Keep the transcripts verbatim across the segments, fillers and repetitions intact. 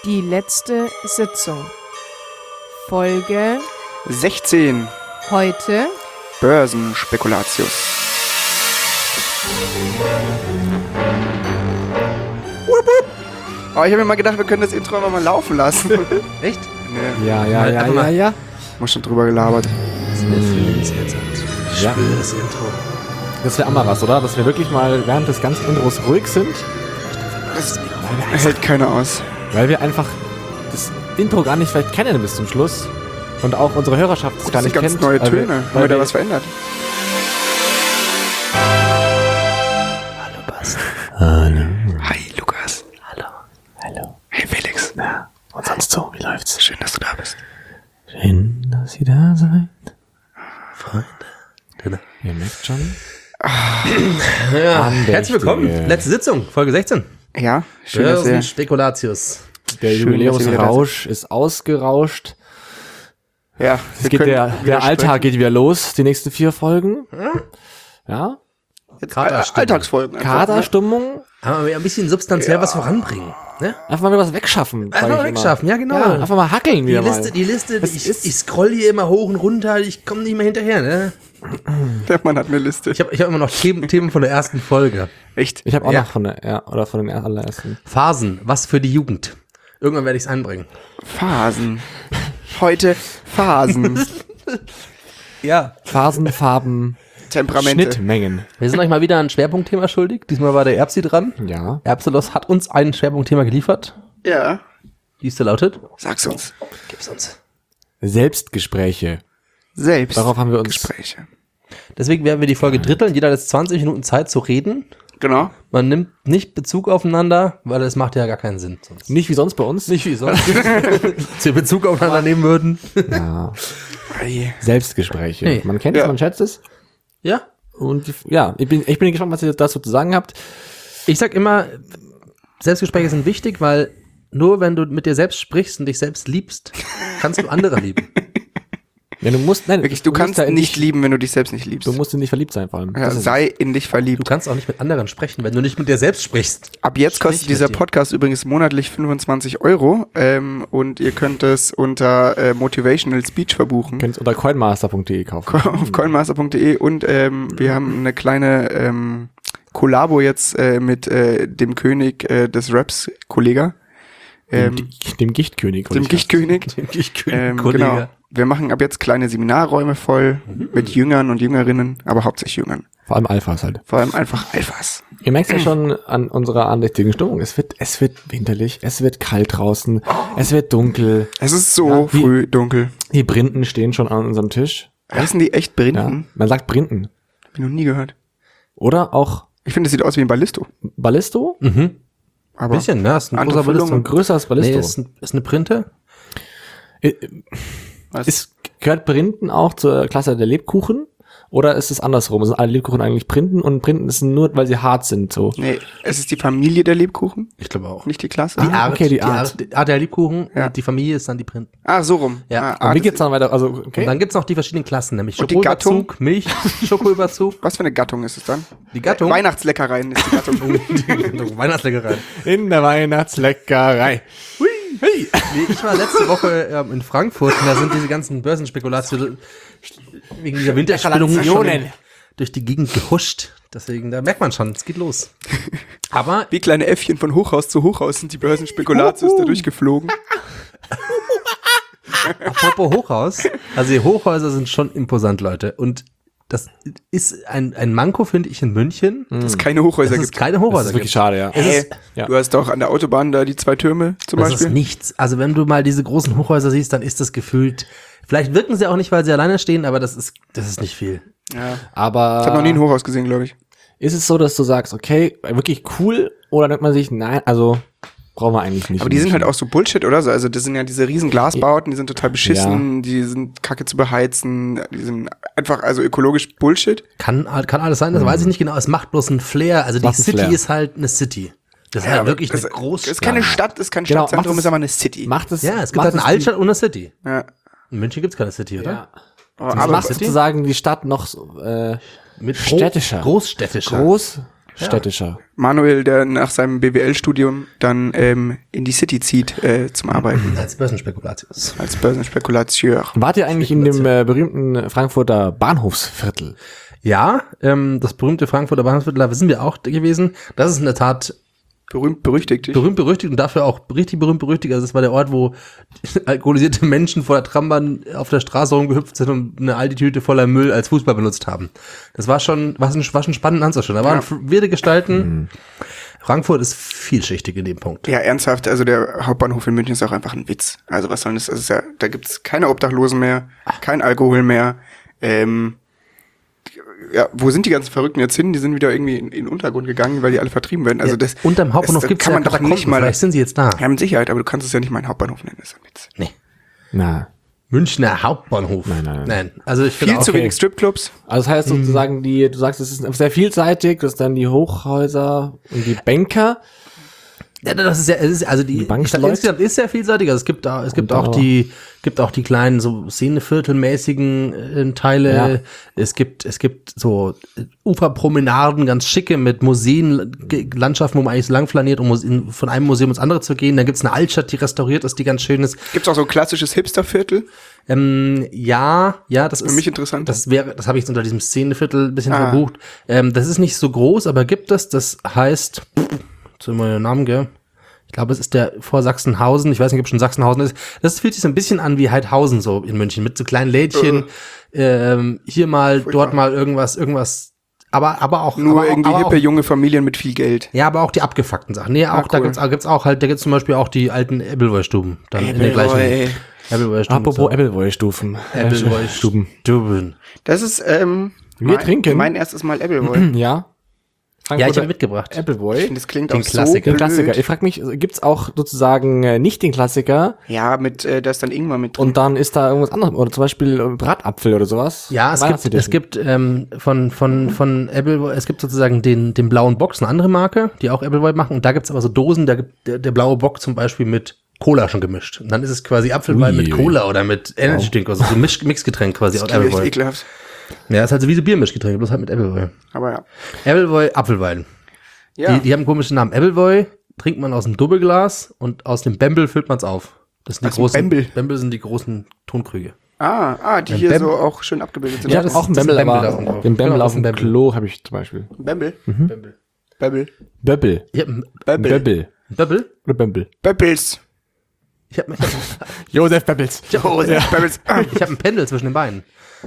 Die letzte Sitzung. Folge sechzehn. Heute Börsenspekulatius. Oh, ich habe mir mal gedacht, wir können das Intro einfach mal laufen lassen. Echt? Nee, Ja, ja, ja, ja, ja. muss schon drüber gelabert. Das wäre fühlenswert. Ich Ja. spüre das Intro. Das wäre auch mal was, oder? Dass wir wirklich mal während des ganzen Intros ruhig sind, Das hält keiner aus. weil wir einfach das Intro gar nicht vielleicht kennen bis zum Schluss und auch unsere Hörerschaft es gar Das sind nicht ganz kennt. neue weil Töne. wir- Haben weil wir da wir- was verändert? Hallo Basti. Hallo. Hi, Lukas. Hallo. Hallo. Hey, Felix. Ja, und sonst so, wie läuft's? Schön, dass du da bist. Schön, dass ihr da seid. Freunde. Ihr merkt schon. Ja, Andächtige. herzlich willkommen. Letzte Sitzung, Folge sechzehn. Ja, schön, dass ihr... Börsenspekulatius. Der Schön, dass ihr wieder da Jubiläumsrausch ist ausgerauscht. Ja, Es geht der, der Alltag geht wieder los, die nächsten vier Folgen. Ja. Katerstimmung. Alltagsfolgen. einfach, ne? Kaderstimmung. Aber wir ein bisschen substanziell was voranbringen. Ne? Einfach mal wieder was wegschaffen. sag Einfach ich mal immer. wegschaffen, ja genau. Ja, einfach mal hackeln die wieder Liste, mal. die Liste, Das ich, ist- ich scroll hier immer hoch und runter, ich komme nicht mehr hinterher. Ne? Der Mann hat eine Liste. Ich habe ich hab immer noch Themen, Themen von der ersten Folge. Echt? Ich habe auch Ja. noch von der, ja, oder von den allerersten. Phasen, was für die Jugend. Irgendwann werde ich es einbringen. Phasen. Heute Phasen. Ja. Phasen, Farben, Temperamente. Schnittmengen. Wir sind euch mal wieder ein Schwerpunktthema schuldig. Diesmal war der Erbsi dran. Ja. Erbselos hat uns ein Schwerpunktthema geliefert. Ja. Diese lautet. Sag's uns. Gib's uns. Selbstgespräche. Selbst. Darauf haben wir uns- Gespräche. Deswegen werden wir die Folge dritteln. Jeder hat jetzt zwanzig Minuten Zeit zu reden. Genau. Man nimmt nicht Bezug aufeinander, weil das macht ja gar keinen Sinn. Sonst. Nicht wie sonst bei uns. Nicht wie sonst. Dass wir Bezug aufeinander nehmen würden. Ja. Ei. Selbstgespräche. Hey. Man kennt es, Ja. man schätzt es. Ja. Und die, ja, ich bin, ich bin gespannt, was ihr dazu zu sagen habt. Ich sag immer, Selbstgespräche sind wichtig, weil nur wenn du mit dir selbst sprichst und dich selbst liebst, kannst du andere lieben. Ja, du musst, nein, Wirklich, du musst kannst da in nicht dich, lieben, wenn du dich selbst nicht liebst. Du musst in dich verliebt sein, vor allem. Ja, Das ist sei in dich Du verliebt. kannst auch nicht mit anderen sprechen, wenn du nicht mit dir selbst sprichst. Ab jetzt Sprich kostet mit dieser dir. Podcast übrigens monatlich fünfundzwanzig Euro ähm, und ihr könnt es unter äh, Motivational Speech verbuchen. Könnt ihr unter coinmaster punkt de kaufen. Auf coinmaster punkt de und ähm, wir haben eine kleine ähm, Kollabo jetzt äh, mit äh, dem König äh, des Raps, Kollega. Ähm, dem, dem Gichtkönig. dem Gichtkönig. Ich Ähm, genau. Wir machen ab jetzt kleine Seminarräume voll mit Jüngern und Jüngerinnen, aber hauptsächlich Jüngern. Vor allem Alphas halt. Vor allem einfach Alphas. Ihr merkt ja schon an unserer andächtigen Stimmung. Es wird, es wird winterlich, es wird kalt draußen, es wird dunkel. Es ist so Ja, wie- früh dunkel. Die Brinden stehen schon an unserem Tisch. Heißen die echt Ja. Brinden? Man sagt Brinden. Hab ich noch nie gehört. Oder auch Ich finde, es sieht aus wie ein Ballisto. Ballisto. Mhm. Aber Bisschen, ne? Ist ein andere großer Füllung. Ballisto. Ein größeres Nee, Ballisto. ist, ein, ist eine Printe. Äh, was? Ist, gehört Brinden auch zur Klasse der Lebkuchen? Oder ist es andersrum? Sind alle Lebkuchen eigentlich Brinden und Brinden ist nur, weil sie hart sind, so? Nee, es ist die Familie der Lebkuchen, Ich glaube auch. nicht die Klasse. Die Ah, Art, okay, die die Art. Art, die Art der Lebkuchen Ja. und die Familie ist dann die Printen. Ah, so rum. Ja. Ah, Und ah, wie das geht's ist- dann weiter? Also, okay. Und dann gibt's noch die verschiedenen Klassen, nämlich Und die Gattung? Schokoüberzug, Milch, Schokoüberzug, Was für eine Gattung ist es dann? die Gattung. Weihnachtsleckereien ist die Gattung. Weihnachtsleckerei. In der Weihnachtsleckerei. Nee, ich war letzte Woche ähm, in Frankfurt und da sind diese ganzen Börsenspekulationen wegen dieser Winterspannung schon Spekulationen. durch die Gegend gehuscht. Deswegen, da merkt man schon, es geht los. Aber Wie kleine Äffchen von Hochhaus zu Hochhaus sind die Börsenspekulatius da durchgeflogen. apropos Hochhaus, also die Hochhäuser sind schon imposant, Leute. Und das ist ein, ein Manko, finde ich, in München, Dass es keine Hochhäuser dass es gibt. keine Das Hochhäuser ist wirklich gibt. schade, ja. Es Hey, ist, Ja. Du hast doch an der Autobahn da die zwei Türme zum das Beispiel. ist nichts. Also wenn du mal diese großen Hochhäuser siehst, dann ist das gefühlt, vielleicht wirken sie auch nicht, weil sie alleine stehen, aber das ist, das ist nicht viel. Ja. Aber Ich habe noch nie ein Hochhaus gesehen, glaube ich. ist es so, dass du sagst, okay, wirklich cool, oder denkt man sich, nein, also brauchen wir eigentlich nicht. Aber die sind halt auch so Bullshit, oder? So, also das sind ja diese riesen Glasbauten, die sind total beschissen, die sind kacke zu beheizen, die sind einfach also ökologisch Bullshit. Kann, kann alles sein, das weiß ich nicht genau. Es macht bloß einen Flair. Also die Macht einen City Flair. ist halt eine City. Das ist halt aber wirklich das, eine große Das ist keine Stadt, das ist kein Genau, Stadtzentrum, macht es- ist aber eine City. Macht es, Ja, es gibt macht halt eine es Altstadt und eine City. Ja. In München gibt's keine City, oder? Ja. Aber, Das aber macht sozusagen die Stadt noch so, äh, Mit städtischer. Großstädtischer. groß, städtischer. Manuel, der nach seinem B W L-Studium dann ähm, in die City zieht äh, zum Arbeiten Als Börsenspekulatius. als Börsenspekulateur. Wart ihr eigentlich in dem äh, berühmten Frankfurter Bahnhofsviertel? Ja, ähm, das berühmte Frankfurter Bahnhofsviertel, da sind wir auch gewesen. Das ist in der Tat Berühmt berüchtigt. berühmt berüchtigt und dafür auch richtig berühmt berüchtigt. Also das war der Ort, wo alkoholisierte Menschen vor der Trambahn auf der Straße rumgehüpft sind und eine Aldi-Tüte voller Müll als Fußball benutzt haben. Das war schon, war schon, war schon spannend anzuschauen. Da waren Ja. wirde Gestalten. Frankfurt ist vielschichtig in dem Punkt. Ja, ernsthaft, also der Hauptbahnhof in München ist auch einfach ein Witz. Also was soll das? Das ist ja, da gibt's keine Obdachlosen mehr, kein Alkohol mehr. Ähm, ja, wo sind die ganzen Verrückten jetzt hin? Die sind wieder irgendwie in, in den Untergrund gegangen, weil die alle vertrieben werden. Also das Unterm Hauptbahnhof das, gibt es kann ja man doch Katakomben. nicht mal. Vielleicht sind sie jetzt da. Ja, mit Sicherheit, aber du kannst es ja nicht mal einen Hauptbahnhof nennen. Das ist ein Witz. Nee. Na. Münchner Hauptbahnhof. Nein, nein, nein. Nein. Also ich finde Viel auch, zu wenig Stripclubs. Also das heißt sozusagen, die, du sagst, es ist sehr vielseitig, das ist dann die Hochhäuser und die Banker. Ja, das ist ja, es ist, also die, Die Bank ich sag, läuft. insgesamt ist sehr vielseitig. Also es gibt da, es gibt Und auch auch- die, gibt auch die kleinen so Szeneviertelmäßigen äh, Teile. Ja. Es gibt, es gibt so äh, Uferpromenaden, ganz schicke mit Museen, Ge- Landschaften, wo man eigentlich so lang flaniert, um Museen, von einem Museum ins andere zu gehen. Dann gibt's eine Altstadt, die restauriert ist, die ganz schön ist. Gibt's auch so ein klassisches Hipsterviertel? Ähm, ja, ja, das ist mich interessant. Das wäre, das habe ich jetzt unter diesem Szeneviertel ein bisschen Ah. verbucht. Ähm, das ist nicht so groß, aber gibt es. Das heißt, zu meinem Namen, gell? Ich glaube, es ist der vor Sachsenhausen. Ich weiß nicht, ob es schon Sachsenhausen ist. Das fühlt sich so ein bisschen an wie Heidhausen so in München mit so kleinen Lädchen. Ähm, hier mal, dort mal irgendwas, irgendwas. Aber, aber auch Nur aber, irgendwie aber hippe auch, junge Familien mit viel Geld. ja, aber auch die abgefuckten Sachen. Nee, auch Ah, da cool. gibt's, auch- gibt's auch halt, da gibt's zum Beispiel auch die alten Ebbelwoi-Stuben. Dann in der Ebbelwoi. gleichen. Ebbelwoi-Stuben. Apropos Appleboy-Stufen. Ebbelwoi-Stuben. Stuben. Das ist ähm, Wir mein, trinken. mein erstes Mal Appleboy. Ja. Ja, ich habe mitgebracht. Appleboy. Das klingt Den auch Klassiker. so Den Klassiker. blöd. Ich frage mich, gibt's auch sozusagen äh, nicht den Klassiker Ja, mit äh, da ist dann Ingwer mit drin. und dann ist da irgendwas anderes oder zum Beispiel äh, Bratapfel oder sowas? Ja, es gibt, Weihnachtsedition. es gibt ähm, von von von Appleboy, es gibt sozusagen den den blauen Box, eine andere Marke, die auch Appleboy machen. Und da gibt's aber so Dosen, da gibt der, der blaue Bock zum Beispiel mit Cola schon gemischt. Und dann ist es quasi Apfelwein Ui, mit ui. Cola oder mit Energy Drink, also so ein Misch, Mixgetränk quasi aus das klingt echt Appleboy. ekelhaft. Ja, ist halt so wie so Biermischgetränk, bloß halt mit Appleboy. Aber ja. Appleboy Apfelwein. Ja, Die, die haben einen komischen Namen. Appleboy trinkt man aus einem Doppelglas und aus dem Bembel füllt man's auf. Das sind die Aus dem großen Bembel? Bembel sind die großen Tonkrüge. ah, ah, die Ein hier Bem- so auch schön abgebildet sind. Ja, das auch ein ist- das ist Bembel, ein Bembel aber da drauf. den Bembel Genau, auf das ist dem ein Bembel. Klo habe ich zum Beispiel. Bembel? Bembel. Bembel. Böbbel. Ich hab ein Bembel. Böbbel. Bembel? Oder Bembel. Bembels. Ich hab, ich hab, Josef Bembels. Oh, ja. Bembels. Ah. ich hab einen Pendel zwischen den Beinen.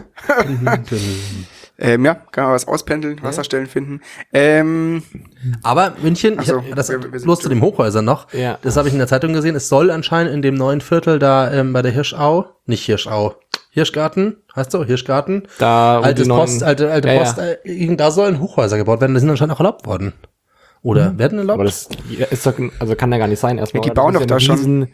Ähm, ja, kann man was auspendeln, Wasserstellen finden. Ähm, Aber München, Ach ich so, hab, das, wir- wir sind bloß zu den Hochhäusern noch, Ja. das habe ich in der Zeitung gesehen, es soll anscheinend in dem neuen Viertel da ähm, bei der Hirschau, nicht Hirschau, Hirschgarten, heißt so, Hirschgarten, Da, wo altes die neuen- Post, alte, alte Ja, Post, ja. äh, irgend- da sollen Hochhäuser gebaut werden, die sind anscheinend auch erlaubt worden. Oder werden erlaubt? Aber das ist doch, also kann ja gar nicht sein erstmal. Die weil bauen das doch ist da ein schon.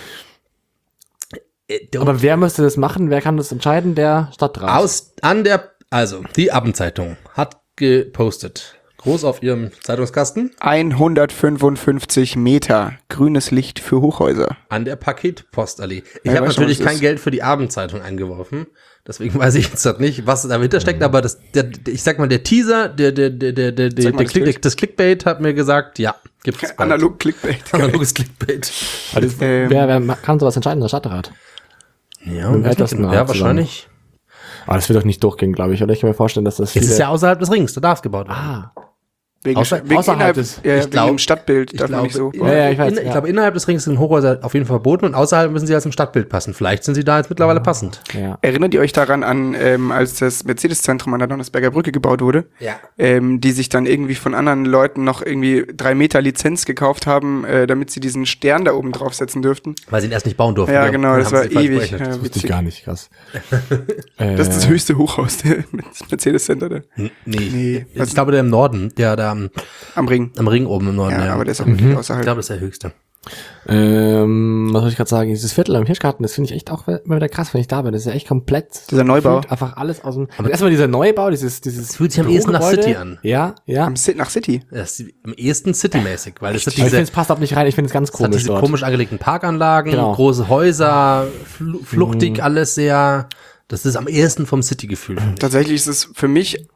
Äh, Aber wer müsste das machen? Wer kann das entscheiden? Der Stadtrat. Aus, an der, also, die Abendzeitung hat gepostet, groß auf ihrem Zeitungskasten, hundertfünfundfünfzig Meter grünes Licht für Hochhäuser. an der Paketpostallee. Ich Ja, habe weiß schon, natürlich was das kein ist. Geld für die Abendzeitung eingeworfen. Deswegen weiß ich jetzt nicht, was dahinter steckt, aber das, der, der, ich sag mal, der Teaser, der, der, der, der, der, der, mal der das Klick, Bild. das Clickbait hat mir gesagt, ja, gibt's bald. Analog Clickbait. Analoges Clickbait. Also, Ähm, wer, wer kann sowas entscheiden? Der Stadtrat. Ja, Mit dem weiß nicht ältesten genau. Ja, Rat wahrscheinlich. Aber das wird doch nicht durchgehen, glaube ich. Oder ich kann mir vorstellen, dass das Es viele... ist ja außerhalb des Rings, da darf es gebaut werden. ah. Wegen, Außer- wegen außerhalb innerhalb, des- ja, ich wegen glaub- dem Stadtbild Ich darf man nicht so. glaube, Ja, ja, ich weiß, in, ja. glaube, innerhalb des Rings sind Hochhäuser auf jeden Fall verboten und außerhalb müssen sie als im Stadtbild passen. Vielleicht sind sie da jetzt mittlerweile passend. Ja. Erinnert ihr euch daran an, ähm, als das Mercedes-Zentrum an der Donnersberger Brücke gebaut wurde? Ja. Ähm, die sich dann irgendwie von anderen Leuten noch irgendwie drei Meter Lizenz gekauft haben, äh, damit sie diesen Stern da oben draufsetzen dürften. Weil sie ihn erst nicht bauen durften. Ja, oder? genau, Dann das haben war sie falsch ewig. berechnet. Ja, Wusste ich witzig. gar nicht, krass. Das ist das höchste Hochhaus der Mercedes-Center da. Nee. Nee, was- Ich glaube, der im Norden, der da am, Am Ring. am Ring oben im Norden. Ja, Ja, aber der ist auch wirklich ich außerhalb. glaube, das ist der höchste. Ähm, was soll ich gerade sagen? Dieses Viertel am Hirschgarten, das finde ich echt auch immer wieder krass, wenn ich da bin. Das ist ja echt komplett. Dieser Neubau. gefühlt Einfach alles aus dem. Aber erstmal dieser Neubau, dieses, dieses. Das fühlt sich am ehesten nach Bürogebäude. City an. Ja, ja. Am Ci- nach City. Das ist am ehesten City-mäßig, weil das hat Aber ich finde, diese, es passt auch nicht rein. Ich finde es ganz das hat komisch diese dort. komisch angelegten Parkanlagen, Genau. große Häuser, fl fluchtig, alles sehr, das ist am ehesten vom City-Gefühl. Tatsächlich ist es für mich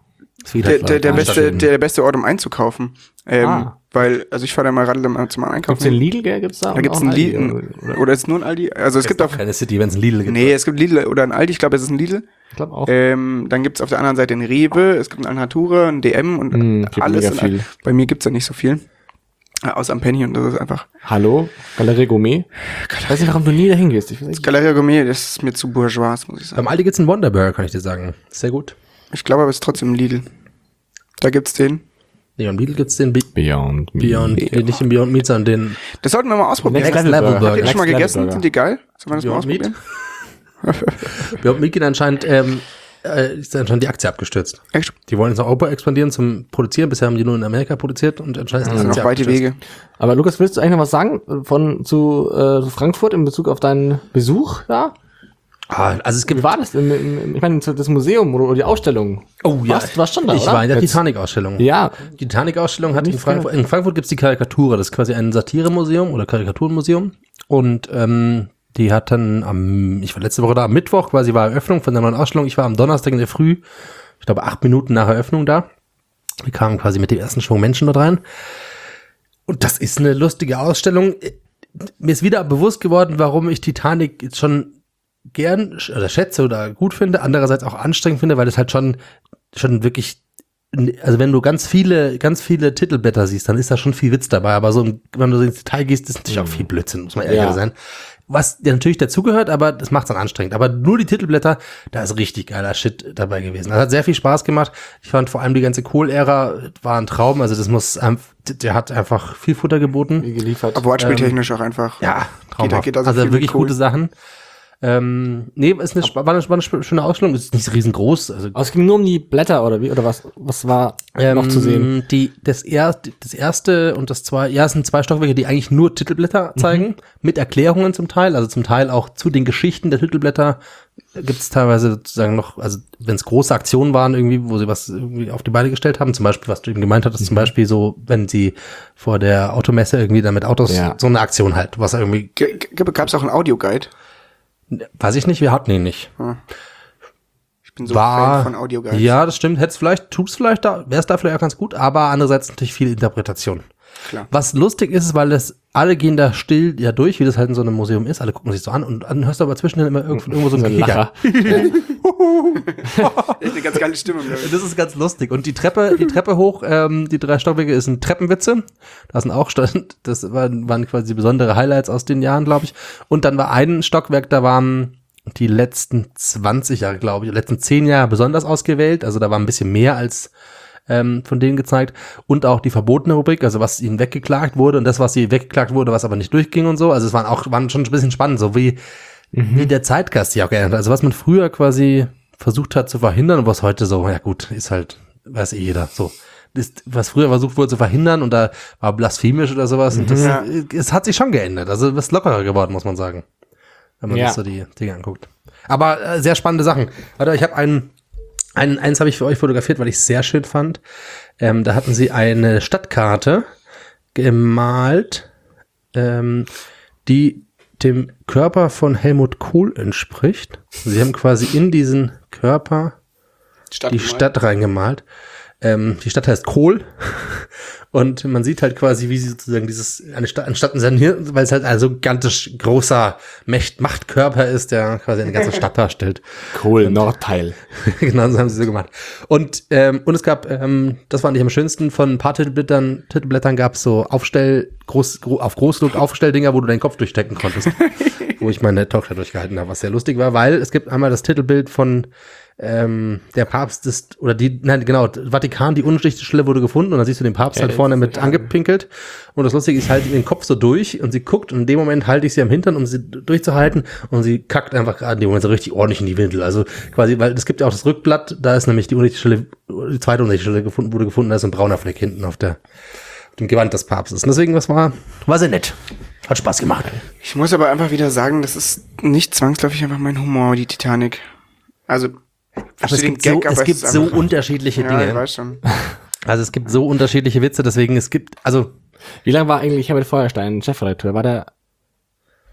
Der, der, der, Ah, beste, Stadtläden. der beste Ort, um einzukaufen. Ähm, Ah. Weil, also ich fahre da mal Radl immer zum Einkaufen. Gibt's den Lidl, gell? Gibt's da? Da gibt's Und einen auch Lidl. Aldi, Oder, oder ist es nur ein Aldi? Also es gibt auch. keine City, wenn es ein Lidl gibt. Nee, es gibt Lidl oder ein Aldi, ich glaube, es ist ein Lidl. Ich glaube auch. Ähm, dann gibt's auf der anderen Seite einen Rewe, es gibt einen Alnatura, ein D M und Mm, gibt alles. mega Und viel. Bei mir gibt's da nicht so viel. Äh, Außer am Penny und das ist einfach. Hallo? Galerie Gourmet? Ich weiß nicht, warum du nie dahin gehst. Ich weiß nicht. Galeria Gourmet, das ist mir zu bourgeois, muss ich sagen. Beim Aldi gibt's einen Wonderburger, kann ich dir sagen. Sehr gut. Ich glaube aber, es ist trotzdem ein Lidl. Da gibt's den. Nee, beim Lidl gibt's den Be Beyond Meat. Beyond, Beyond. nicht den Beyond Meat, sondern den Das sollten wir mal ausprobieren. Next Level Burger. Habt ihr die schon mal Next Level gegessen? Burger. Sind die geil? Sollen wir das mal Beyond Meat? ausprobieren? Beyond Meat geht anscheinend, ähm, äh, ist anscheinend die Aktie abgestürzt. Echt? Die wollen jetzt nach Europa expandieren zum Produzieren. Bisher haben die nur in Amerika produziert und anscheinend ist die Also Aktie noch weite abgestürzt. Wege. Aber Lukas, willst du eigentlich noch was sagen von zu, äh, zu Frankfurt in Bezug auf deinen Besuch da? Ah, also es Wie gibt war das denn? Im- im- Ich meine, das Museum oder die Ausstellung. Oh ja, Warst- du warst schon da, ich oder? war in der Jetzt- Titanic-Ausstellung. Ja. Die Titanic-Ausstellung hat in Nicht Frankfurt, in Frankfurt gibt's die Karikatura, das ist quasi ein Satiremuseum oder Karikaturenmuseum. Und ähm, die hat dann am, ich war letzte Woche da, am Mittwoch quasi war Eröffnung von der neuen Ausstellung. Ich war am Donnerstag in der Früh, ich glaube acht Minuten nach Eröffnung da. Wir kamen quasi mit dem ersten Schwung Menschen dort rein. Und das ist eine lustige Ausstellung. Mir ist wieder bewusst geworden, warum ich Titanic jetzt schon gern sch- oder schätze oder gut finde, andererseits auch anstrengend finde, weil es halt schon schon wirklich, also wenn du ganz viele ganz viele Titelblätter siehst, dann ist da schon viel Witz dabei, aber so im- wenn du so ins Detail gehst, ist natürlich auch viel Blödsinn, muss man ehrlich Ja. sein. Was ja natürlich dazugehört, aber das macht's dann anstrengend. Aber nur die Titelblätter, da ist richtig geiler Shit dabei gewesen. Das hat sehr viel Spaß gemacht. Ich fand vor allem die ganze Kohl-Ära war ein Traum. Also das muss, einf- der hat einfach viel Futter geboten. Wie geliefert. Aber Wortspieltechnisch auch einfach. Ja, Geht, traumhaft. geht also also viel wirklich mit Kohl. gute Sachen. Ähm, nee, ist eine, sp- war, eine, war eine sp- schöne Ausstellung, ist nicht so riesengroß. Also, Aber es ging nur um die Blätter oder wie? Oder was? Was war noch zu sehen? Ähm, Die, das, er, das erste und das zwei, ja, es sind zwei Stockwerke, die eigentlich nur Titelblätter zeigen, mit Erklärungen zum Teil, also zum Teil auch zu den Geschichten der Titelblätter gibt es teilweise sozusagen noch, also wenn es große Aktionen waren irgendwie, wo sie was irgendwie auf die Beine gestellt haben, zum Beispiel, was du eben gemeint hattest, zum Beispiel so, wenn sie vor der Automesse irgendwie dann mit Autos, Ja. so eine Aktion halt, was irgendwie, G- g- Gab's auch einen Audioguide? weiß ich nicht, wir hatten ihn nicht. Ich bin so War, Fan von Audioguides. ja, das stimmt, hätte es vielleicht, tut's vielleicht da, wäre es da vielleicht auch ganz gut, aber andererseits natürlich viel Interpretation. Klar. Was lustig ist, weil das, alle gehen da still ja durch, wie das halt in so einem Museum ist, alle gucken sich so an und dann hörst du aber zwischendrin immer irgendwo, irgendwo so So ein ein Kicher. Echt eine ganz geile Stimme. glaub ich. Das ist ganz lustig. Und die Treppe, die Treppe hoch, ähm, die drei Stockwerke, ist ein Treppenwitze. Da sind auch stand, das waren, waren quasi besondere Highlights aus den Jahren, glaube ich. Und dann war ein Stockwerk, da waren die letzten zwanzig Jahre, glaube ich, die letzten zehn Jahre besonders ausgewählt. Also da war ein bisschen mehr als ähm, von denen gezeigt. Und auch die verbotene Rubrik, also was ihnen weggeklagt wurde und das, was sie weggeklagt wurde, was aber nicht durchging und so. Also es waren auch, waren schon ein bisschen spannend, so wie, wie der Zeitgeist sich auch geändert hat. Also was man früher quasi versucht hat zu verhindern und was heute so, ja gut, ist halt, weiß eh jeder, so. Ist, was früher versucht wurde zu verhindern und da war blasphemisch oder sowas. Und das, Ja. es hat sich schon geändert. Also es ist lockerer geworden, muss man sagen. Wenn man Ja. sich so die Dinge anguckt. Aber äh, sehr spannende Sachen. Warte, ich habe einen, einen, eins habe ich für euch fotografiert, weil ich es sehr schön fand. Ähm, da hatten sie eine Stadtkarte gemalt, ähm, die dem Körper von Helmut Kohl entspricht. Sie haben quasi in diesen Körper Stadt die gemalt. Stadt reingemalt. Ähm, die Stadt heißt Kohl und man sieht halt quasi, wie sie sozusagen dieses, eine Stadt, anstatt ein Sanier, weil es halt ein so gigantisch großer Mächt, Machtkörper ist, der quasi eine ganze Stadt darstellt. Cool, Nordteil. Genau, so haben sie so gemacht. Und, ähm, und es gab, ähm, das fand ich am schönsten, von ein paar Titelblättern, Titelblättern gab es so Aufstell, groß, gro auf Großdruck Aufstelldinger, wo du deinen Kopf durchstecken konntest. Wo ich meine Tochter durchgehalten habe, was sehr lustig war, weil es gibt einmal das Titelbild von ähm, der Papst ist, oder die, nein, genau, Vatikan, die unschlichte Stelle wurde gefunden und dann siehst du den Papst halt vorne mit angepinkelt und das Lustige ist, ich halte den Kopf so durch und sie guckt und in dem Moment halte ich sie am Hintern, um sie durchzuhalten und sie kackt einfach gerade in dem Moment so richtig ordentlich in die Windel, also quasi, weil es gibt ja auch das Rückblatt, da ist nämlich die unschlichte Stelle, die zweite unschlichte Stelle gefunden, wurde gefunden, da ist ein brauner Fleck hinten auf der, auf dem Gewand des Papstes und deswegen, was war, war sehr nett. Hat Spaß gemacht. Ich muss aber einfach wieder sagen, das ist nicht zwangsläufig einfach mein Humor, die Titanic. Also, Aber es den gibt, so, Gag, es aber gibt ist so einfach- unterschiedliche Ja, ich Dinge. weiß schon. Also es gibt so unterschiedliche Witze, deswegen es gibt, also Wie lange war eigentlich Herbert Feuerstein Chefredakteur? War der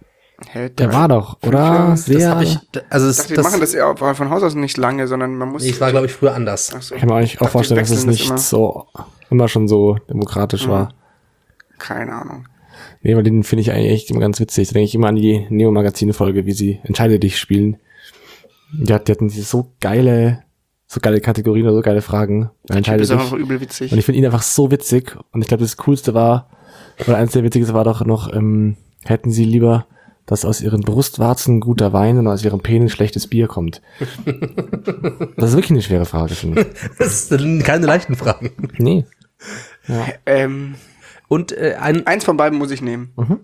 Hä, Der drei- war doch, fünf oder? Jahre? Das Sehr. hab ich, also Ich das, dachte, die machen das ja von Haus aus nicht lange, sondern man muss. nee, es war, glaube ich, früher anders. Ach so. Ich kann mir eigentlich auch Dachte, vorstellen, dass es wechseln das nicht immer. so immer schon so demokratisch war. Keine Ahnung. Nee, weil den finde ich eigentlich echt immer ganz witzig. Da denke ich immer an die Neo-Magazin-Folge, wie sie Entscheide dich spielen. Die, hat, die hatten diese so geile, so geile Kategorien oder so geile Fragen. Entscheide Das ist dich. einfach übel witzig. Und ich finde ihn einfach so witzig. Und ich glaube, das Coolste war, oder eins der witzigsten war doch noch, ähm, hätten sie lieber, dass aus ihren Brustwarzen guter Wein und aus ihrem Penis schlechtes Bier kommt. Das ist wirklich eine schwere Frage, finde ich. Das sind keine leichten Fragen. Nee. Ähm, Und äh, ein, eins von beiden muss ich nehmen. Mhm.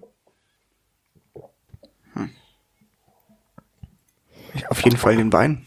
Hm. Ich, auf jeden Fall den Wein.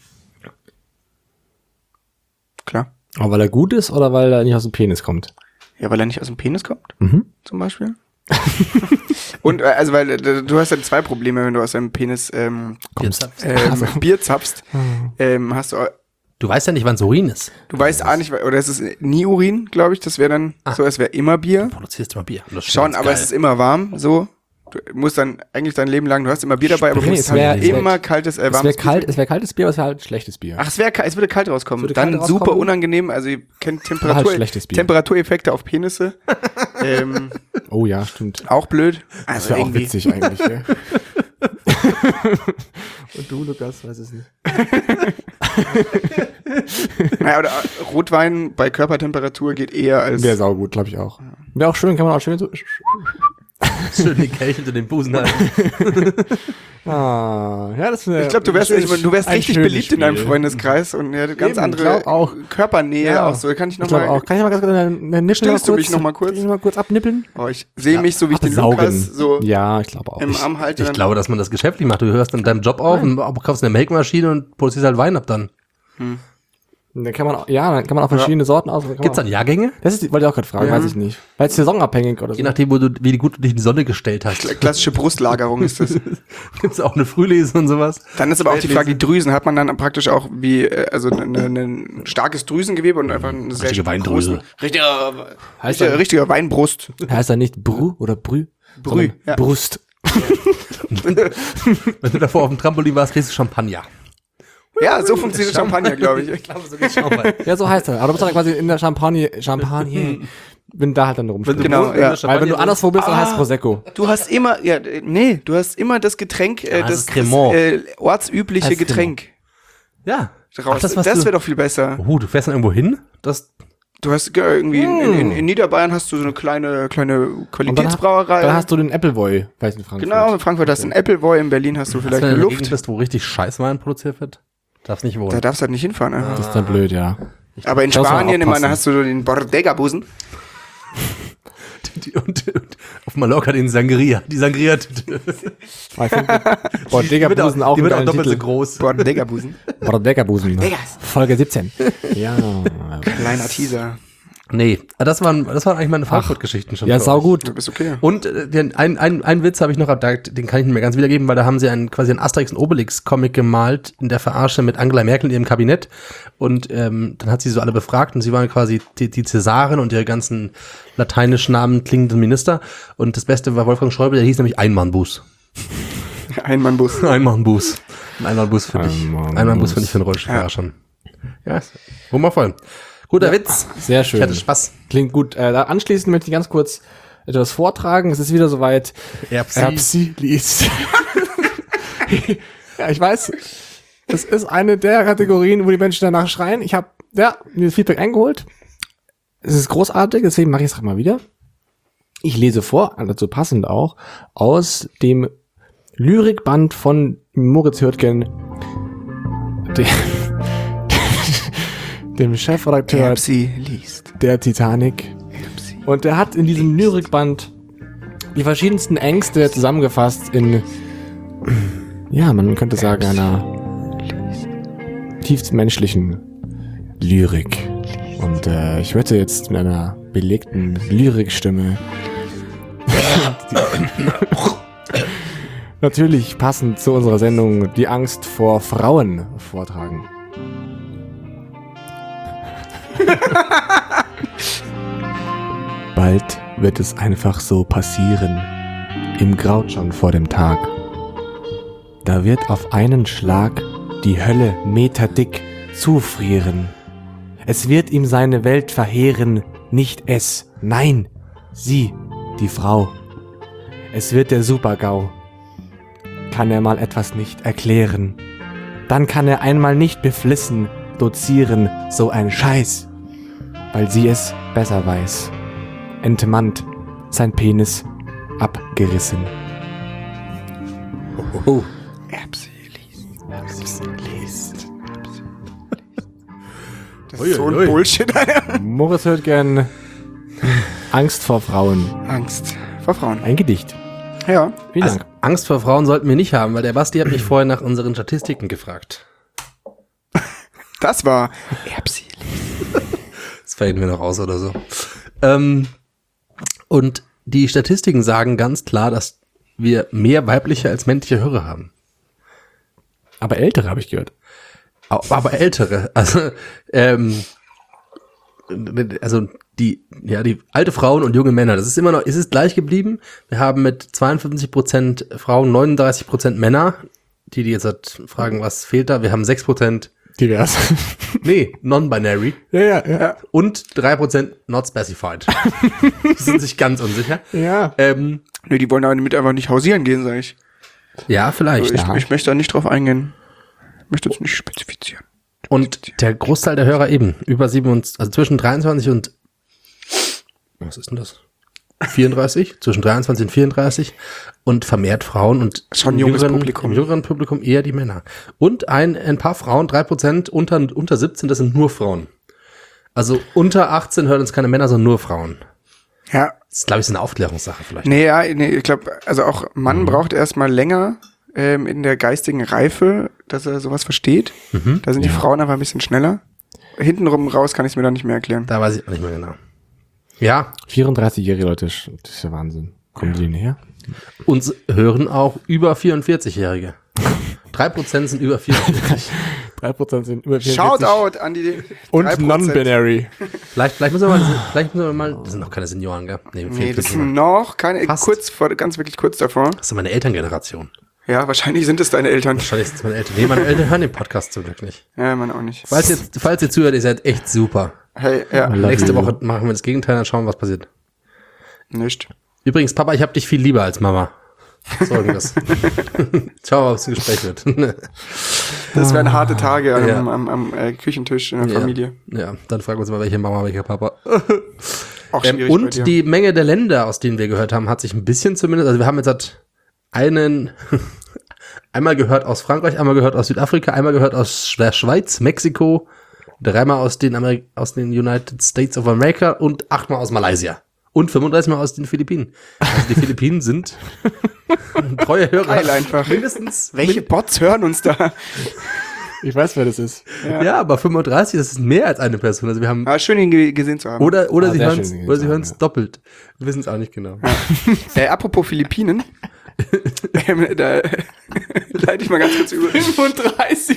Klar. Aber weil er gut ist oder weil er nicht aus dem Penis kommt? Ja, weil er nicht aus dem Penis kommt, Mhm. zum Beispiel. Und äh, also, weil äh, du hast ja zwei Probleme, wenn du aus deinem Penis ähm, Jetzt- ähm, Bier zapfst. Ähm, hast du, du weißt ja nicht, wann es Urin ist. du weißt auch nicht, oder es ist nie Urin, glaube ich. Das wäre dann so, es wäre immer Bier. Du produzierst immer Bier. Und das Schon, schmeckt aber geil. es ist immer warm, so. Du musst dann eigentlich dein Leben lang, du hast immer Bier dabei, aber du Nee, musst es wär- halt es wär- immer kaltes, äh, Es warmes wäre Bier kalt, es wäre kaltes Bier, aber es wäre halt schlechtes Bier. Ach, es, wär, ka- es würde kalt rauskommen. Es würde Dann kalt super rauskommen. unangenehm. Also ihr kennt Aber halt Temperatur, schlechtes Bier. Temperatureffekte auf Penisse. ähm, Oh ja, stimmt. auch blöd. Das Also wäre auch irgendwie- witzig eigentlich, gell? Und du, Lukas, weiß es nicht. Naja, oder Rotwein bei Körpertemperatur geht eher als. Wäre saugut, glaube ich auch. Wäre auch schön, kann man auch schön so. schön die Kelch unter den Busen halten. Ah, ja, das ich glaube, du wärst, du wärst richtig beliebt in deinem Freundeskreis und ihr hättet ganz Eben, andere glaub auch. Körpernähe Ja. auch so. Kann ich Ich nochmal. glaube auch. Kann ich mal ganz kurz eine, eine Nippel Stillst du mich noch mal kurz? Kann ich mal kurz abnippeln? Oh, ich sehe mich so, wie ich den Saugen. Lukas so Ja, ich glaube auch. im Arm halte. Ich glaube, dass man das geschäftlich macht. Du hörst in deinem Job auf und kaufst eine Melkmaschine und produzierst halt Wein ab dann. Dann kann man auch, ja, dann kann man auch verschiedene Sorten aus. Gibt's dann Jahrgänge? Das ist, die- wollte ich auch gerade fragen, Ja. weiß ich nicht. Weil es saisonabhängig oder so. Je nachdem, wo du, wie gut du dich in die Sonne gestellt hast. Klassische Brustlagerung ist das. Gibt's auch eine Frühlese und sowas? Dann ist aber auch die Frage, die Drüsen, hat man dann praktisch auch wie, äh, also ein starkes Drüsengewebe und einfach eine sehr Richtige Weindrüse. großen- Richtiger, Heißt richtiger, dann- richtiger Weinbrust. Heißt er nicht Brü oder Brü? Brü, Sondern ja. Brust. Wenn du davor auf dem Trampolin warst, kriegst du Champagner. Ja, so funktioniert Champagner, glaube ich. Ich glaube, so geht's schon mal. Ja, so heißt er. Aber du musst dann quasi in der Champagne, Champagne, wenn da halt dann rumsteht. Genau, ja. Weil wenn du anderswo bist, dann Ah. heißt es Prosecco. Du hast immer, ja, äh, nee, du hast immer das Getränk, äh, Ja, das das, ist das Cremant. äh, ortsübliche Heißt Getränk Ja. raus. Ach, das, das was du- wäre doch viel besser. Oh, du fährst dann irgendwo hin? Das, Du hast äh, irgendwie in, in, in Niederbayern hast du so eine kleine kleine Und dann, Qualitätsbrauerei. dann hast du den Appleboy, weiß in Frankfurt. genau, in Frankfurt hast du einen Appleboy, in Berlin hast du Vielleicht vielleicht wenn eine du in der Gegend Luft. bist, wo richtig Scheißwein produziert wird, darfst nicht Da wohnen. darfst du halt nicht hinfahren. Ne? Das ist dann blöd, ja. Aber in Da muss man Spanien, ich meine, aufpassen. hast du so den Bordegabusen. Die- und, und auf Mallorca den Sangria. Die Sangria. Die Aber ich finde, Bodega wird auch, Busen auch die ein wird auch geiler doppelt so Titel. groß. Bordegabusen. Bodega Busen. Vegas. Folge siebzehn. Ja. Kleiner Teaser. Nee, das waren, das waren eigentlich meine Frankfurt-Geschichten schon. Ja, für sau euch. gut. Du bist okay. Und äh, den, ein, ein, ein Witz habe ich noch, da- den kann ich nicht mehr ganz wiedergeben, weil da haben sie einen, quasi einen Asterix und Obelix-Comic gemalt in der Verarsche mit Angela Merkel in ihrem Kabinett. Und ähm, dann hat sie so alle befragt und sie waren quasi die, die Cäsarin und ihre ganzen lateinisch Namen klingenden Minister. Und das Beste war Wolfgang Schäuble, der hieß nämlich Einmannbus. Einmannbus. Einmannbus. Ein Einmannbus finde ich. Einmannbus. Einmannbus finde ich für einen Rollstuhlfahrer Ja. schon. Ja, ist wundervoll. Guter Witz. Sehr schön. Ich hatte Spaß. Klingt gut. Äh, da anschließend möchte ich ganz kurz etwas vortragen. Es ist wieder soweit. Erbsi. Erbsi liest. Ja, ich weiß. Das ist eine der Kategorien, wo die Menschen danach schreien. Ich habe ja mir das Feedback eingeholt. Es ist großartig, deswegen mache ich es mal wieder. Ich lese vor, dazu passend auch, aus dem Lyrikband von Moritz Hürtgen, dem, dem Chefredakteur Erbsi liest. der Titanic. Erbsi. Und er hat in diesem Lyrikband die verschiedensten Ängste zusammengefasst in, ja, man könnte sagen, einer tiefst menschlichen Lyrik. Und äh, ich möchte jetzt mit einer belegten Lyrikstimme natürlich passend zu unserer Sendung die Angst vor Frauen vortragen. Bald wird es einfach so passieren. Ihm graut schon vor dem Tag. Da wird auf einen Schlag die Hölle meterdick zufrieren. Es wird ihm seine Welt verheeren, nicht es, nein, sie, die Frau. Es wird der Super-GAU. Kann er mal etwas nicht erklären, dann kann er einmal nicht beflissen dozieren, so ein Scheiß, weil sie es besser weiß. Entmannt, sein Penis abgerissen. Oh. Erbse liest. Erbse liest. Das Ui, ist so ein ui. Bullshit, Alter. Moritz hört gern Angst vor Frauen. Angst vor Frauen. Ein Gedicht. Ja. Vielen Also, Dank. Angst vor Frauen sollten wir nicht haben, weil der Basti hat mich vorher nach unseren Statistiken gefragt. Das war Erbse liest. Das fällt mir noch aus oder so. Ähm, und die Statistiken sagen ganz klar, dass wir mehr weibliche als männliche Hörer haben. Aber ältere habe ich gehört. Au- Aber ältere, also ähm, also die ja die alte Frauen und junge Männer, das ist immer noch, ist es gleich geblieben. Wir haben mit zweiundfünfzig Prozent Frauen, neununddreißig Prozent Männer. Die, die jetzt halt fragen, was fehlt da? Wir haben sechs Prozent, Divers. nee, non-binary ja, ja, ja. und drei Prozent not specified. Die sind sich ganz unsicher. Ja. Ähm, Nö, die wollen damit einfach nicht hausieren gehen, sag ich. ja, vielleicht. Ich, Ja. ich möchte da nicht drauf eingehen. Ich möchte es nicht spezifizieren. Und der Großteil der Hörer eben, über siebenundzwanzig, also zwischen dreiundzwanzig und, was ist denn das? vierunddreißig, zwischen dreiundzwanzig und vierunddreißig und vermehrt Frauen und Schon im junges jüngeren, Publikum. im jüngeren Publikum eher die Männer. Und ein, ein paar Frauen, drei Prozent unter, unter siebzehn, das sind nur Frauen. Also unter achtzehn hören uns keine Männer, sondern nur Frauen. Ja. Das ist, glaube ich, so eine Aufklärungssache vielleicht. Nee, ja, nee, ich glaube, also auch Mann Mhm. braucht erstmal länger ähm, in der geistigen Reife, dass er sowas versteht. Mhm. Da sind die Frauen einfach ein bisschen schneller. Hintenrum raus kann ich es mir dann nicht mehr erklären. Da weiß ich auch nicht mehr genau. Ja, vierunddreißigjährige Leute, das ist ja Wahnsinn. Kommen die denn her? uns hören auch über vierundvierzig-Jährige. drei Prozent sind über vierundvierzig. drei Prozent sind über Shoutout an die Und drei Prozent. non-binary. Vielleicht, vielleicht müssen wir mal, vielleicht müssen wir mal, das sind noch keine Senioren, gell? Nee, Nee, das vierundvierzig. sind noch keine, Fast. kurz vor, ganz wirklich kurz davor. Das ist meine Elterngeneration. Ja, wahrscheinlich sind es deine Eltern. Wahrscheinlich sind es meine Eltern. Nee, meine Eltern hören den Podcast zum Glück nicht. Ja, man auch nicht. Falls ihr, falls ihr zuhört, ihr seid echt super. Hey, ja, Love Nächste you. Woche machen wir das Gegenteil, dann schauen wir, was passiert. nicht. Übrigens, Papa, ich hab dich viel lieber als Mama. Folgendes. Schauen wir mal, was das Gespräch wird. Das wären harte Tage am, Ja. am, am, am äh, Küchentisch in der Ja. Familie. Ja, dann fragen wir uns mal, welche Mama, welcher Papa. Auch Ähm, schwierig bei und dir. die Menge der Länder, aus denen wir gehört haben, hat sich ein bisschen zumindest, also wir haben jetzt halt einen, einmal gehört aus Frankreich, einmal gehört aus Südafrika, einmal gehört aus der Schweiz, Mexiko, dreimal aus den, Ameri aus den United States of America und achtmal aus Malaysia. Und fünfunddreißig Mal aus den Philippinen. Also die Philippinen sind treue Hörer. Geil einfach. Mindestens. Welche Bots hören uns da? Ich weiß, wer das ist. Ja. aber fünfunddreißig, das ist mehr als eine Person. Also wir haben, Ah, schön, ihn ge gesehen zu haben. oder, oder Ah, sie sehr hören es, schön, oder sie ja. hören es doppelt. Wir wissen es auch nicht genau. Äh, apropos Philippinen. ähm, da leite ich mal ganz kurz über. fünfunddreißig.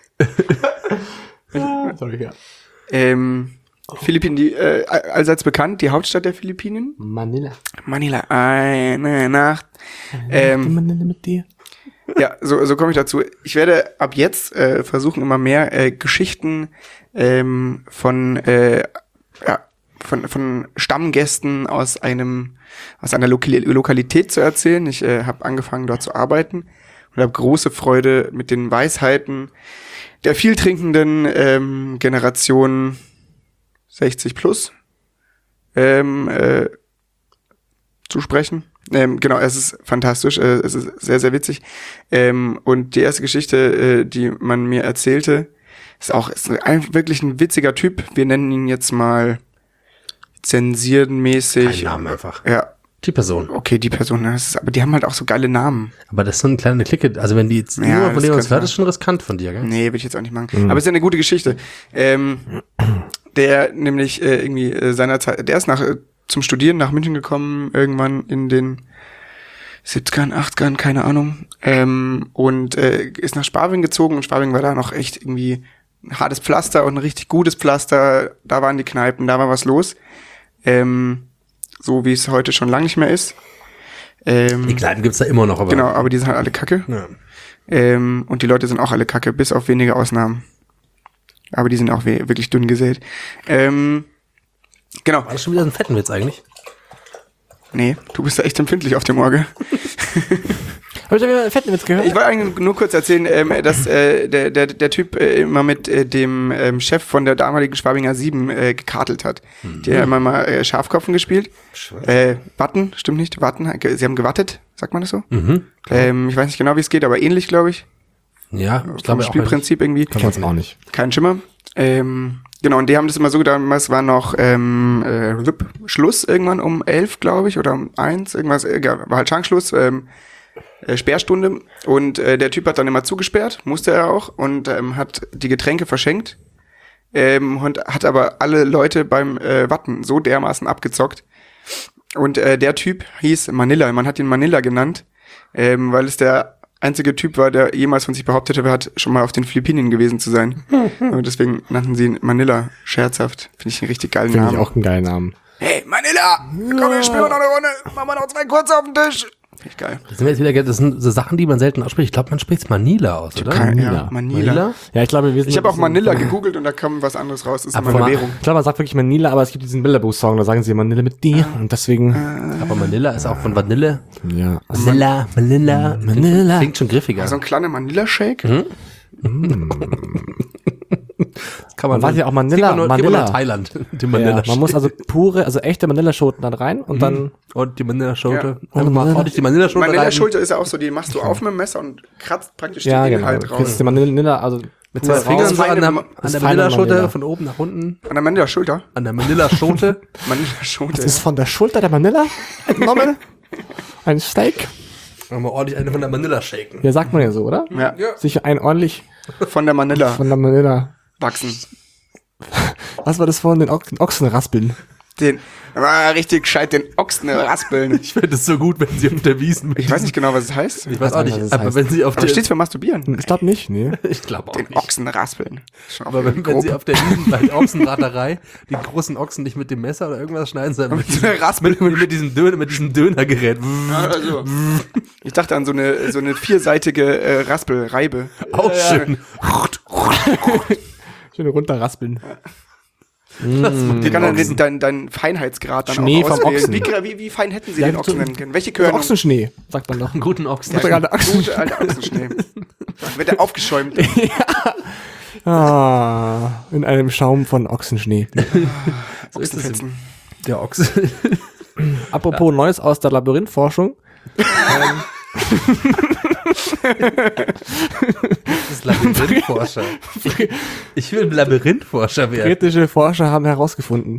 Sorry, ja. Ähm, Philippinen, die äh, allseits bekannt, die Hauptstadt der Philippinen. Manila. Manila, eine Nacht. Ähm, Manila mit dir. ja, so, so komme ich dazu. Ich werde ab jetzt äh, versuchen, immer mehr äh, Geschichten ähm, von, äh, ja, von, von Stammgästen aus einem aus einer Lokal Lokalität zu erzählen. Ich äh, habe angefangen, dort zu arbeiten und habe große Freude mit den Weisheiten der viel trinkenden ähm, Generation sechzig plus ähm, äh, zu sprechen. Ähm, genau, es ist fantastisch, äh, es ist sehr, sehr witzig. Ähm, und die erste Geschichte, äh, die man mir erzählte, ist auch ist ein, wirklich ein witziger Typ. Wir nennen ihn jetzt mal zensiermäßig. Kein Name einfach. Ja, Die Person. okay, die Person, das ist, aber die haben halt auch so geile Namen. Aber das ist so eine kleine Clique. Also wenn die jetzt Ja, nur das von denen was könnte hört, man. ist schon riskant von dir, gell? Nee, will ich jetzt auch nicht machen. Aber es ist ja eine gute Geschichte. Ähm, der nämlich äh, irgendwie äh, seinerzeit, der ist nach äh, zum Studieren nach München gekommen, irgendwann in den siebzigern, achtzigern, keine Ahnung. Ähm, und äh, ist nach Schwabing gezogen und Schwabing war da noch echt irgendwie ein hartes Pflaster und ein richtig gutes Pflaster. Da waren die Kneipen, da war was los. Ähm, so wie es heute schon lange nicht mehr ist. Ähm, Die Kleinen gibt's da immer noch, aber. genau, aber die sind halt alle kacke. Ja. Ähm, und die Leute sind auch alle kacke, bis auf wenige Ausnahmen. Aber die sind auch we- wirklich dünn gesät. Ähm, genau. War das schon wieder ein fetten Witz eigentlich? Nee, du bist da echt empfindlich auf dem Orgel. Hab ich da wieder einen fetten Witz gehört? Ich wollte eigentlich nur kurz erzählen, ähm, dass äh, der, der, der Typ äh, immer mit äh, dem ähm, Chef von der damaligen Schwabinger sieben äh, gekartelt hat. Mhm. Die haben immer mal äh, Schafkopfen gespielt. Äh, Watten, stimmt nicht, Watten. Sie haben gewattet, sagt man das so? Mhm. Ähm, ich weiß nicht genau, wie es geht, aber ähnlich, glaube ich. Ja, ich Vom glaube auch. Spielprinzip irgendwie. Kann man es auch nicht. Kein Schimmer. Ähm, genau, und die haben das immer so getan, es war noch ähm, äh, Schluss irgendwann um elf, glaube ich, oder um eins, irgendwas, egal, war halt Schankschluss, ähm, äh, Sperrstunde. Und äh, der Typ hat dann immer zugesperrt, musste er auch, und ähm, hat die Getränke verschenkt ähm, und hat aber alle Leute beim äh, Watten so dermaßen abgezockt. Und äh, der Typ hieß Manila, man hat ihn Manila genannt, ähm, weil es der einzige Typ war, der jemals von sich behauptet hat, schon mal auf den Philippinen gewesen zu sein. Und deswegen nannten sie ihn Manila scherzhaft. Finde ich einen richtig geilen Finde ich Namen. auch einen geilen Namen. Hey, Manila! Komm, wir spielen noch eine Runde. Machen wir noch zwei kurz auf den Tisch. Finde ich geil. Das sind, jetzt wieder, das sind so Sachen, die man selten ausspricht. Ich glaube, man spricht Manila aus, oder? Kein, Manila. ja, Manila. Manila? Ja, ich glaube, wir sind Ich habe auch ein bisschen- Manila gegoogelt und da kam was anderes raus. Das ist Aber immer eine Ma- Währung. Ich glaube, man sagt wirklich Manila, aber es gibt diesen Bilderbuch-Song, da sagen sie Manila mit D und deswegen, Aber Manila ist auch von Vanille. ja. Manila, Manila. Manila. Klingt schon griffiger. So ein kleiner Manila-Shake. Das kann man Man weiß ja auch Manila, Gib mal nur, Manila. Gib mal nur Thailand. Die Manila Ja, man muss also pure, also echte Manila-Schoten dann rein und dann, Und die Manila-Schote. Ja. Einfach mal ordentlich die Manila-Schote rein. Manila-Schulter ist ja auch so, die machst du auf mit dem Messer und kratzt praktisch ja, den genau, Inhalt du raus. kriegst die Manila, also Mit zwei raus. Fingern so an feine der, Ma- an das der feine Manila-Schote Manila. von oben nach unten. An der Manila-Schulter. An der Manila-Schote. Manila-Schulter. Das ist von der Schulter der Manila entnommen. Ein Steak. Mal ordentlich eine von der Manila shaken. Ja, sagt man ja so, oder? Ja, Sicher ein ordentlich von der Manila von der Manila. wachsen. Was war das vorhin? Den, Ox den Ochsen raspeln. Den, war richtig gescheit, den Ochsen raspeln. Ich finde es so gut, wenn sie auf der Wiesen mit Ich weiß nicht genau, was es heißt. Ich weiß auch nicht, was es aber heißt. wenn sie auf Aber der steht's für Masturbieren? Ich glaube nicht, nee. ich glaube auch Den nicht. Ochsen raspeln. Schon auch Aber wenn, irgendwie wenn sie grob. auf der Wiesen bei der Ochsenbraterei die großen Ochsen nicht mit dem Messer oder irgendwas schneiden, sondern mit, so diesem, einer Raspel. mit, mit diesem Döner, mit diesem Dönergerät. Ja, also. Ich dachte an so eine, so eine vierseitige äh, Raspelreibe. Auch schön. Schön runterraspeln. Die kann dann deinen dein, dein Feinheitsgrad dann Schnee auch vom auswählen. Ochsen. Wie, wie, wie fein hätten sie Ja, den Ochsen so- nennen können? Welche Also Körner? Ochsenschnee, sagt man doch. Einen guten Ochsen. Ja, gerade Ochsen. Gute alte Ochsenschnee. Wird der aufgeschäumt. Ah, in einem Schaum von Ochsenschnee. Ochsenfetzen. Der Ochse. Apropos Neues aus der Labyrinthforschung. Das ist Labyrinthforscher. Ich will ein Labyrinthforscher werden. Britische Forscher haben herausgefunden.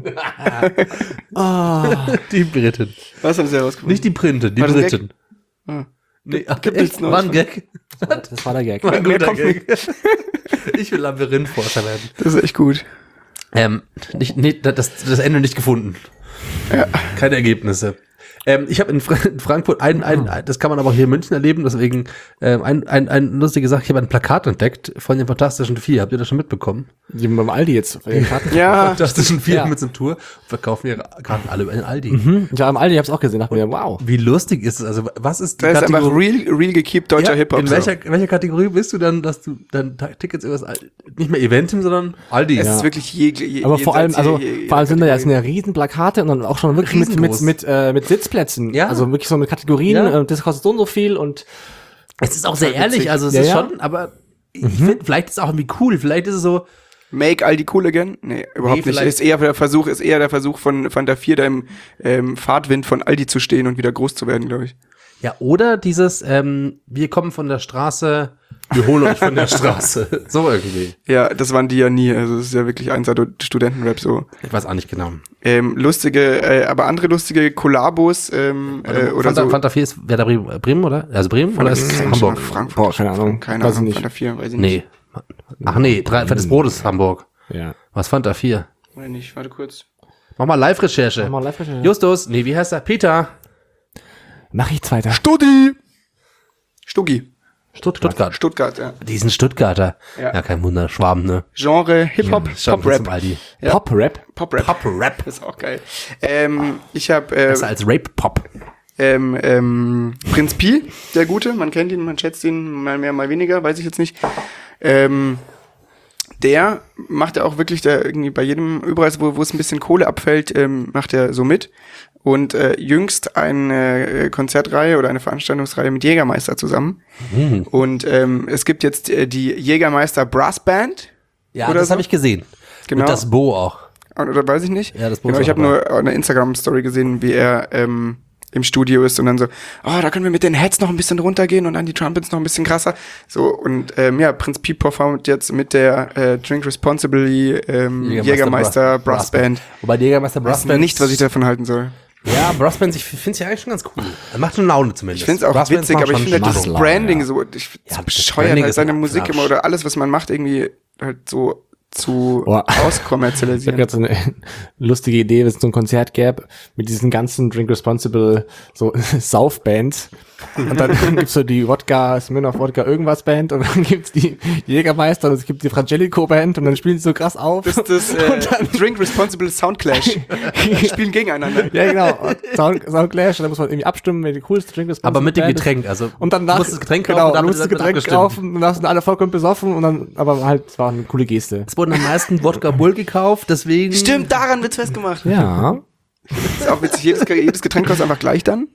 Die Briten. Was haben sie herausgefunden? Nicht die Printe, die War das ein Briten. Nee, ach, Gibt echt? nichts Neues War ein von- Gag? Das war der Gag. War ein Mehr guter kommt Gag. Ich will Labyrinthforscher werden. Das ist echt gut. Ähm, nicht, nicht, das, das Ende nicht gefunden. Ja. Keine Ergebnisse. Ähm, ich habe in, Fra in Frankfurt ein, ein, ein, das kann man aber auch hier in München erleben, deswegen ähm, ein, ein, ein lustige Sache, ich habe ein Plakat entdeckt von den Fantastischen Vier. Habt ihr das schon mitbekommen? Die beim Aldi jetzt. Ja. Fantastischen Vier Ja. mit so einem Tour, verkaufen ihre Karten alle über den Aldi. Hm, ja, am Aldi hab's auch gesehen. Dachte mir, wow. Wie lustig ist es? Also was ist die Da ist einfach Kategorie? real, real gekeept deutscher Ja, Hip-Hop. in so. welcher, in welcher Kategorie bist du dann, dass du dann Ta- Tickets über das Aldi, nicht mehr Eventim, sondern Aldi? Es Ja. ist wirklich je, je, Aber vor allem, jenseits also je- je- vor allem sind da ja, Kategorie. sind ja riesen Plakate und dann auch schon wirklich mit, mit, Riesengroß. mit, äh, mit Sitzplätzen. Ja. Also wirklich so mit Kategorien, Ja. äh, das kostet so und so viel und Es ist auch sehr Total ehrlich, witzig. also es Ja, ist ja. schon, aber ich finde, vielleicht ist es auch irgendwie cool, vielleicht ist es so, Make Aldi cool again? Nee, überhaupt nicht. vielleicht- Ist eher der Versuch, ist eher der Versuch von, von der Vier, da im ähm, Fahrtwind von Aldi zu stehen und wieder groß zu werden, glaube ich. ja, oder dieses, ähm, wir kommen von der Straße, wir holen euch von der Straße. So irgendwie. Ja, das waren die ja nie. Also es ist ja wirklich einser Studentenrap so. Ich weiß auch nicht genau. Ähm, lustige, äh, aber andere lustige Kollabos ähm, äh, oder Fanta, so. Fanta vier ist Werder Bremen, Bremen, oder? Also Bremen oder ist es Kein Hamburg? Schlag, Frankfurt. Boah, keine Ahnung. Keine Weiß ich Ahnung, nicht. von der Vier, weiß ich Nee. nicht. Ach nee, drei, fettes Brot ist Hamburg. ja. Was Fanta vier? Oder nicht, warte kurz. Mach mal Live-Recherche. Mach mal Live-Recherche. Justus, nee, wie heißt er? Peter. Mach ich zweiter. Studi! Stuggi. Stuttgart. Stuttgart, ja. Die sind Stuttgarter. Ja, Ja. kein Wunder, Schwaben, ne? Genre, Hip-Hop, Schon zum Pop-Rap. Aldi. Ja. Pop-Rap. Pop-Rap. Pop-Rap. Ist auch geil. Ähm, ich habe äh, Besser als Rape-Pop. Ähm, ähm, Prinz Pi, der Gute, man kennt ihn, man schätzt ihn, mal mehr, mal weniger, weiß ich jetzt nicht. Ähm, der macht ja auch wirklich da irgendwie bei jedem, überall, wo, wo es ein bisschen Kohle abfällt, ähm, macht er so mit. Und äh, jüngst eine äh, Konzertreihe oder eine Veranstaltungsreihe mit Jägermeister zusammen. Mhm. Und ähm, es gibt jetzt äh, die Jägermeister Brass Band. Ja, oder das so. habe ich gesehen. Genau. Und das Bo auch. Oder weiß ich nicht. Ja, das genau, muss ich auch habe nur eine Instagram-Story gesehen, wie er ähm, im Studio ist und dann so, oh, da können wir mit den Heads noch ein bisschen runtergehen und dann die Trumpets noch ein bisschen krasser. So, und ähm, ja, Prinz Pi performt jetzt mit der äh, Drink Responsibly ähm, Jägermeister, Jägermeister Brass, Brass Band. Wobei die Jägermeister Brass Weiß Band nicht, was ich davon halten soll. Ja, Brass Band, ich finde es ja eigentlich schon ganz cool. Er macht schon Laune zumindest. Ich finde es auch Brass Bands witzig, machen aber ich schon finde das Spaß. Branding Ja. so, ich Ja, so das bescheuert Branding halt ist seine ein Musik Quatsch. immer oder alles, was man macht, irgendwie halt so zu Boah. Ich habe auskommerzialisieren. gerade so eine lustige Idee, wenn es so ein Konzert gäbe mit diesen ganzen Drink Responsible so Saufbands. Und dann gibt's so die Wodka, Smirnoff Wodka irgendwas Band und dann gibt's die Jägermeister und es gibt die Frangelico Band und dann spielen sie so krass auf. Das ist das äh, Drink Responsible Sound Clash. Die spielen gegeneinander. Ja, genau. Und Sound, Sound Clash, und dann muss man irgendwie abstimmen, wer die coolste Drink Responsible Aber mit dem Band ist. Getränk, also Und dann nach, du musst das Getränk kaufen genau, und damit du musst das wird Getränk abgestimmt. kaufen und dann sind alle vollkommen besoffen und dann, aber halt, es war eine coole Geste. Es wurden am meisten Wodka Bull gekauft, deswegen... Stimmt, daran wird's festgemacht. Ja. Ist auch witzig, jedes, jedes Getränk kostet einfach gleich dann.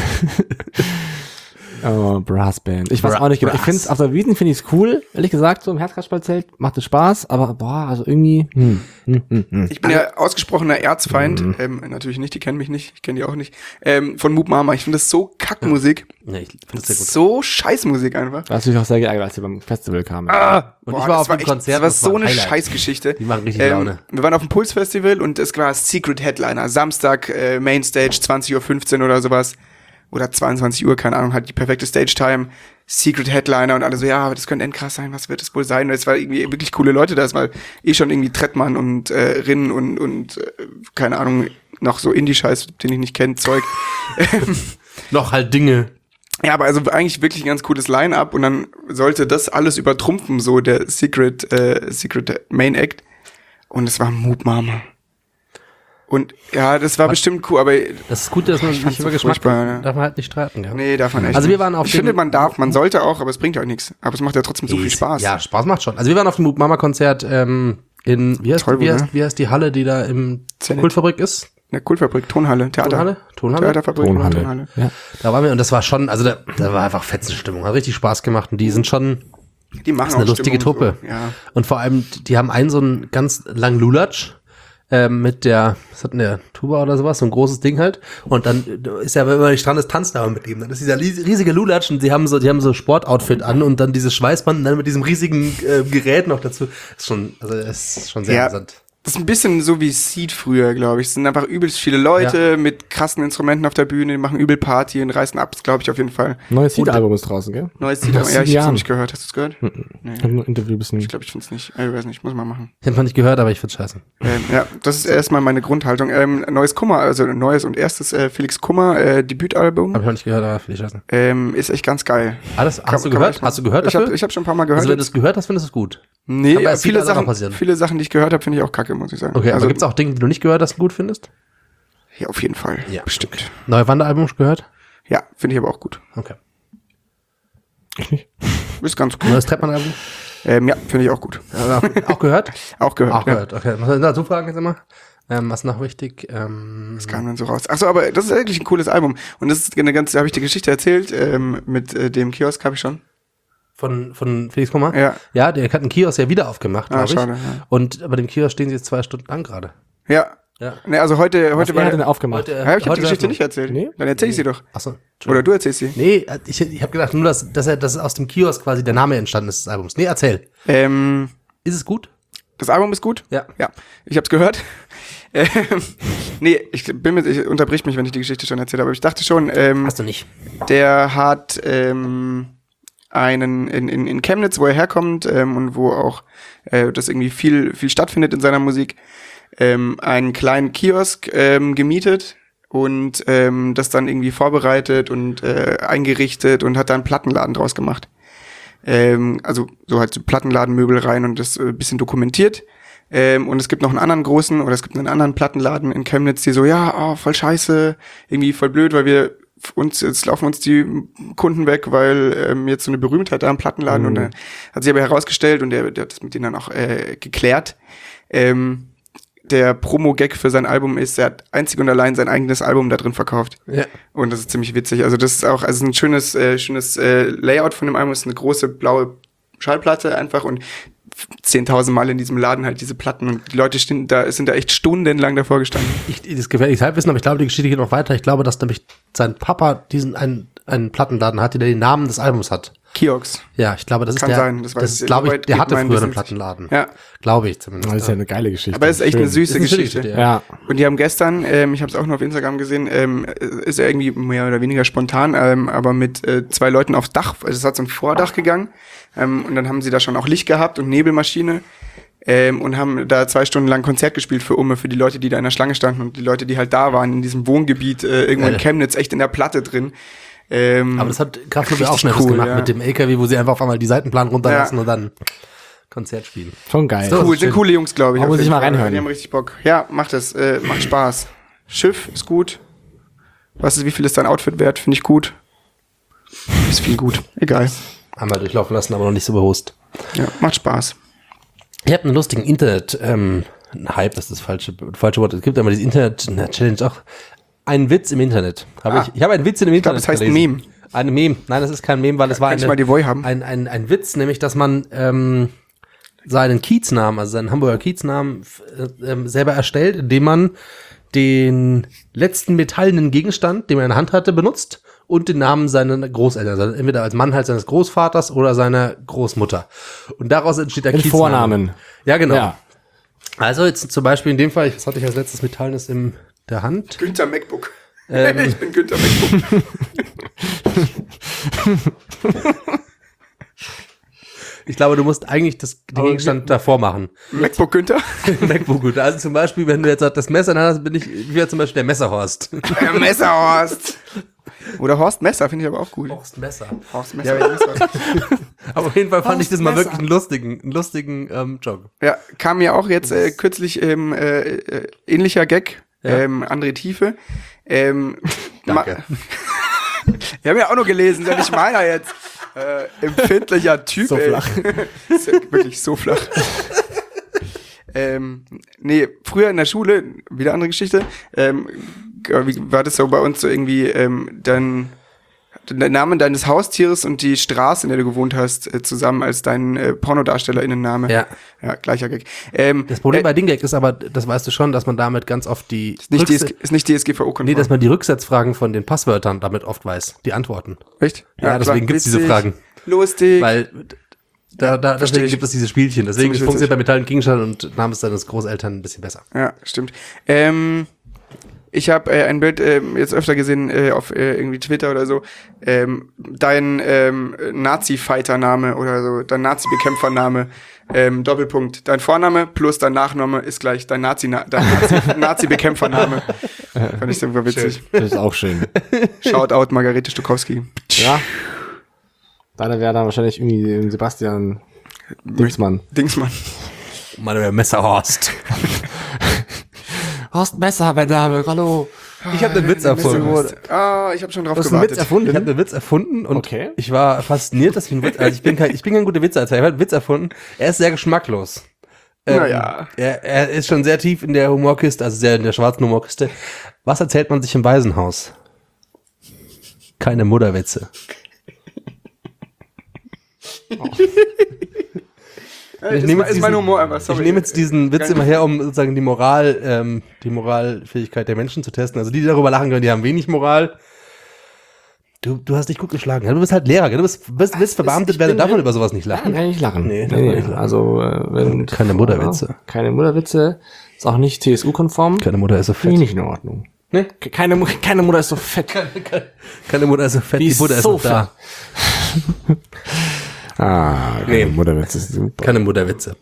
Oh, Brassband. Ich weiß Bra- auch nicht genau. Ich Brass. finde es auf der Wiesn finde ich es cool, ehrlich gesagt, so im Herzkasperlzelt macht es Spaß, aber boah, also irgendwie, hm, hm, hm, hm. Ich bin ja ausgesprochener Erzfeind, ähm, natürlich nicht, die kennen mich nicht, ich kenne die auch nicht, ähm, von Moop Mama. Ich finde das so Kackmusik, Nee, ich finde es sehr gut. so Scheißmusik einfach. Da hast du dich auch sehr geärgert, als sie beim Festival kamen. Ah, Und ich war auf das dem echt- Konzert, Das war das so war ein eine Highlight. Scheißgeschichte. Die machen richtig Laune. Wir waren auf dem Puls-Festival und es war Secret Headliner, Samstag, äh, Mainstage, zwanzig Uhr fünfzehn oder sowas. Oder zweiundzwanzig Uhr, keine Ahnung, halt die perfekte Stage-Time, Secret Headliner und alle so, ja, das könnte endkrass sein, was wird es wohl sein? Und es war irgendwie wirklich coole Leute da, es war eh schon irgendwie Trettmann und äh, Rinn und, und äh, keine Ahnung, noch so Indie-Scheiß, den ich nicht kenne, Zeug. Noch halt Dinge. Ja, aber also eigentlich wirklich ein ganz cooles Line-Up und dann sollte das alles übertrumpfen, so der Secret, äh, Secret Main Act. Und es war Moop Mama. Und ja, das war bestimmt cool, aber Das ist gut, dass man Ich fand's nicht über so Geschmack furchtbar, ja. darf man halt nicht streiten. Gell? nee, darf man echt Also wir nicht. waren auf Ich dem- finde, man darf, man sollte auch, aber es bringt ja auch nichts. Aber es macht ja trotzdem so viel Spaß. Ja, Spaß macht schon. Also wir waren auf dem Moop Mama Konzert ähm, in, wie heißt, Toll, wie, ne? heißt, wie heißt die Halle, die da im Zenit. Kultfabrik ist? In der Kultfabrik, Tonhalle, Theater. Tonhalle? Tonhalle? Theaterfabrik, Tonhalle. Tonhalle. Ja. Da waren wir und das war schon, also da, da war einfach Fetzenstimmung, hat richtig Spaß gemacht und die sind schon, Die machen das ist eine auch lustige Stimmung Truppe. So. Ja. Und vor allem, die haben einen so einen ganz langen Lulatsch ähm, mit der, was hat denn der, Tuba oder sowas, so ein großes Ding halt. Und dann ist ja, wenn man nicht dran ist, tanzt aber mit ihm. Dann ist dieser riesige Lulatsch und die haben so, die haben so Sportoutfit an und dann dieses Schweißband und dann mit diesem riesigen äh, Gerät noch dazu. Ist schon, also das ist schon sehr Ja. interessant. Das ist ein bisschen so wie Seed früher, glaube ich. Es sind einfach übelst viele Leute mit krassen Instrumenten auf der Bühne, die machen übel Party und reißen ab, glaube ich auf jeden Fall. Neues Seed-Album ist draußen, gell? Neues Seed, Nach ja, ich sieben hab's noch Jahren. nicht gehört. Hast du es gehört? Nee. Ich habe nur ein Interview bisschen. Ich glaube, ich find's nicht. Ich weiß nicht, muss man machen. Ich habe noch nicht gehört, aber ich find's scheiße. Ähm, ja, das ist erstmal meine Grundhaltung. Ähm, neues Kummer, also neues und erstes äh, Felix Kummer äh, Debütalbum. Hab ich noch nicht gehört, aber finde ich scheiße. Ähm, ist echt ganz geil. Ah, das, Kann- hast du kann man gehört? echt mal- Hast du gehört Ich dafür? habe ich hab schon ein paar Mal gehört. Also wenn du es gehört hast, findest du es gut. nee, aber es viele wird auch noch Sachen, passieren. viele Sachen, die ich gehört habe, finde ich auch kacke, muss ich sagen. Okay, also, aber gibt's auch Dinge, die du nicht gehört hast, gut findest? ja, auf jeden Fall. Ja. Bestimmt. Neue Wanderalbum schon gehört? Ja, finde ich aber auch gut. Okay. Ist ganz gut. Neues Treppmann-Album? Ähm, ja, finde ich auch gut. Ja, auch gehört? Auch gehört. Auch ja. gehört, okay. Was soll ich dazu fragen jetzt immer? Ähm, was noch wichtig? Ähm, Das kam dann so raus. Ach so, aber das ist wirklich ein cooles Album. Und das ist eine ganze, habe ich die Geschichte erzählt, ähm, mit äh, dem Kiosk habe ich schon. von, von Felix Kummer? Ja. Ja, der hat einen Kiosk ja wieder aufgemacht, Ah, glaube ich. schade, ja. Und bei dem Kiosk stehen sie jetzt zwei Stunden lang gerade. Ja. Ja. Ne, also heute, heute Wer war hat denn aufgemacht? Heute, ja, ich habe die heute Geschichte eröffnet. nicht erzählt. Nee? Dann erzähl ich sie doch. Achso. Oder du erzählst sie. Nee, ich, ich habe gedacht nur, dass, dass, er, dass aus dem Kiosk quasi der Name entstanden ist des Albums. Nee, erzähl. Ähm, Ist es gut? das Album ist gut? Ja. Ja. Ich hab's gehört. ähm, nee, ich bin mit, ich unterbrich mich, wenn ich die Geschichte schon erzählt habe. Aber ich dachte schon, ähm, Hast du nicht. der hat ähm, einen in, in, in Chemnitz, wo er herkommt ähm, und wo auch äh, das irgendwie viel viel stattfindet in seiner Musik, ähm, einen kleinen Kiosk ähm, gemietet und ähm, das dann irgendwie vorbereitet und äh, eingerichtet und hat da einen Plattenladen draus gemacht. Ähm, also so halt so Plattenladenmöbel rein und das äh, bisschen dokumentiert. Ähm, und es gibt noch einen anderen großen, oder es gibt einen anderen Plattenladen in Chemnitz, die so, ja, oh, voll scheiße, irgendwie voll blöd, weil wir uns, jetzt laufen uns die Kunden weg, weil ähm, jetzt so eine Berühmtheit da im Plattenladen Mhm. und dann hat sich aber herausgestellt und der, der hat das mit denen dann auch äh, geklärt. Ähm, der Promo-Gag für sein Album ist, er hat einzig und allein sein eigenes Album da drin verkauft. Ja. Und das ist ziemlich witzig. Also das ist auch, also ein schönes, äh, schönes äh, Layout von dem Album ist eine große blaue Schallplatte einfach und zehntausend Mal in diesem Laden halt diese Platten und die Leute stehen da, sind da echt stundenlang davor gestanden. Ich, das ist gefährliches Halbwissen, aber ich glaube, die Geschichte geht noch weiter. Ich glaube, dass nämlich sein Papa diesen einen, einen Plattenladen hatte, der den Namen des Albums hat. Kiox. Ja, ich glaube, das ist Kann der, sein, das das, weiß ich. ist, glaube ich, Soweit der geht hatte mein früher einen Wissen. Plattenladen. Ja. Glaube ich zumindest. Das ist ja eine geile Geschichte. Aber es ist echt Schön. eine süße Ist eine schöne Geschichte. Geschichte, Ja. Und die haben gestern, ähm, ich habe es auch nur auf Instagram gesehen, ähm, ist ja irgendwie mehr oder weniger spontan, ähm, aber mit äh, zwei Leuten aufs Dach, also es hat so ein Vordach gegangen ähm, und dann haben sie da schon auch Licht gehabt und Nebelmaschine ähm, und haben da zwei Stunden lang Konzert gespielt für Umme, für die Leute, die da in der Schlange standen und die Leute, die halt da waren, in diesem Wohngebiet, äh, irgendwo in Ja. Chemnitz, echt in der Platte drin. Ähm, Aber das hat Kraftklub auch richtig schnell was cool, gemacht ja. mit dem L K W, wo sie einfach auf einmal die Seitenplan runterlassen Ja. und dann Konzert spielen. Schon geil. So. cool, sind coole Jungs, glaube ich. Da auf muss ich jeden mal Fall. reinhören. Die haben richtig Bock. Ja, macht es, äh, macht Spaß. Schiff ist gut. Was ist, wie viel ist dein Outfit wert? Finde ich gut. Ist viel gut. Egal. Haben wir durchlaufen lassen, aber noch nicht so bewusst. Ja, macht Spaß. Ich habe einen lustigen Internet, ähm, Hype, das ist das falsche, falsche Wort. Es gibt immer diese Internet-Challenge auch. Einen Witz im Internet. Hab Ah. ich ich habe einen Witz im Ich glaube, Internet das heißt gelesen. Meme. Eine Meme. Nein, das ist kein Meme, weil es war Kann ich eine, mal die Voi haben? ein, ein, ein Witz, nämlich, dass man ähm, seinen Kieznamen, also seinen Hamburger Kieznamen f- äh, ähm, selber erstellt, indem man den letzten metallenen Gegenstand, den man in der Hand hatte, benutzt und den Namen seiner Großeltern, also entweder als Mann halt seines Großvaters oder seiner Großmutter. Und daraus entsteht der Den Kiezname. Vornamen. Ja, genau. Ja. Also jetzt zum Beispiel in dem Fall, was hatte ich als letztes Metallenes in der Hand? Günther MacBook. Ähm. ich bin Günther MacBook. Ich glaube, du musst eigentlich das, den Gegenstand davor machen. MacBook Günther? MacBook gut. Also zum Beispiel, wenn du jetzt das Messer in der Hand hast, bin ich wie zum Beispiel der Messerhorst. Der Messerhorst. Oder Horst Messer, finde ich aber auch gut. Horst Messer. Horst Messer. Ja, Aber auf jeden Fall fand ich das mal Messer. wirklich einen lustigen, einen lustigen ähm, Joke. ja, kam mir auch jetzt äh, kürzlich ähm, äh, äh, ähnlicher Gag. Ja. Ähm, andere Tiefe. Ähm, Danke. ma- Wir haben ja auch nur gelesen, ist ja nicht meiner jetzt. Äh, empfindlicher Typ. So ey. flach. Ist ja wirklich so flach. ähm, nee, früher in der Schule, wieder andere Geschichte, ähm, wie war das so bei uns so irgendwie, ähm, dann der Name deines Haustieres und die Straße, in der du gewohnt hast, äh, zusammen als dein äh, PornodarstellerInnen-Name. Ja. Ja, gleicher Gag. Ähm, Das Problem äh, bei Dingek ist aber, das weißt du schon, dass man damit ganz oft die ist nicht, Rückse- DSG, ist nicht D S G V O-konform. nee, dass man die Rücksetzfragen von den Passwörtern damit oft weiß, die Antworten. Echt? Ja, deswegen gibt's diese witzig, Fragen. Lustig. Weil da, da Versteh deswegen ich. gibt es diese Spielchen. Deswegen Ziemlich funktioniert witzig. bei Metall und Gegenstand und Name deines Großeltern ein bisschen besser. Ja, stimmt. Ähm, ich habe äh, ein Bild ähm, jetzt öfter gesehen äh, auf äh, irgendwie Twitter oder so. Ähm, dein ähm, Nazi-Fighter-Name oder so, dein Nazi-Bekämpfer-Name, ähm, Doppelpunkt. Dein Vorname plus dein Nachname ist gleich dein Nazi, dein Nazi, Nazi-Bekämpfer-Name. Fand ich super witzig. Das ist auch schön. Shoutout Margarete Stokowski. Ja. Deiner wäre dann wahrscheinlich irgendwie Sebastian Dingsmann. Dingsmann. Manuel Messerhorst. Horst Messer, mein Name, hallo. Ich habe den Witz erfunden. Ah, ich habe schon drauf Du hast einen Witz gewartet. erfunden? Ich habe den Witz erfunden und Okay. ich war fasziniert, dass ich einen Witz, also ich bin kein, ich bin kein guter Witzeerzähler, ich habe einen Witz erfunden. Er ist sehr geschmacklos. Ähm, Naja. Er, er ist schon sehr tief in der Humorkiste, also sehr in der schwarzen Humorkiste. Was erzählt man sich im Waisenhaus? Keine Mutterwitze. Äh, ist, nehme mein- jetzt ist mein diesen- Humor einfach. Ich Sorry. nehme jetzt diesen Witz Keine- immer her, um sozusagen die Moral, ähm, die Moralfähigkeit der Menschen zu testen. Also die, die darüber lachen können, die haben wenig Moral. Du, du hast dich gut geschlagen. Ja, du bist halt Lehrer, gell? Du bist, bist, bist verbeamtet, ich wer bin- darf man über sowas nicht Nein, lachen. kann ich nicht lachen. Nee, Nee, darf man nee, nicht lachen. also, äh, wenn, Keine Mutterwitze. Ja, keine Mutterwitze. Ist auch nicht T S U-konform. Keine Mutter ist so Finde ich fett. nicht in Ordnung. Nee? Keine, Mu- keine Mutter ist so fett. Keine Mutter ist so fett, Die die, ist Mutter ist so noch da. Ah, keine Mutterwitze ist super. Keine Mutterwitze.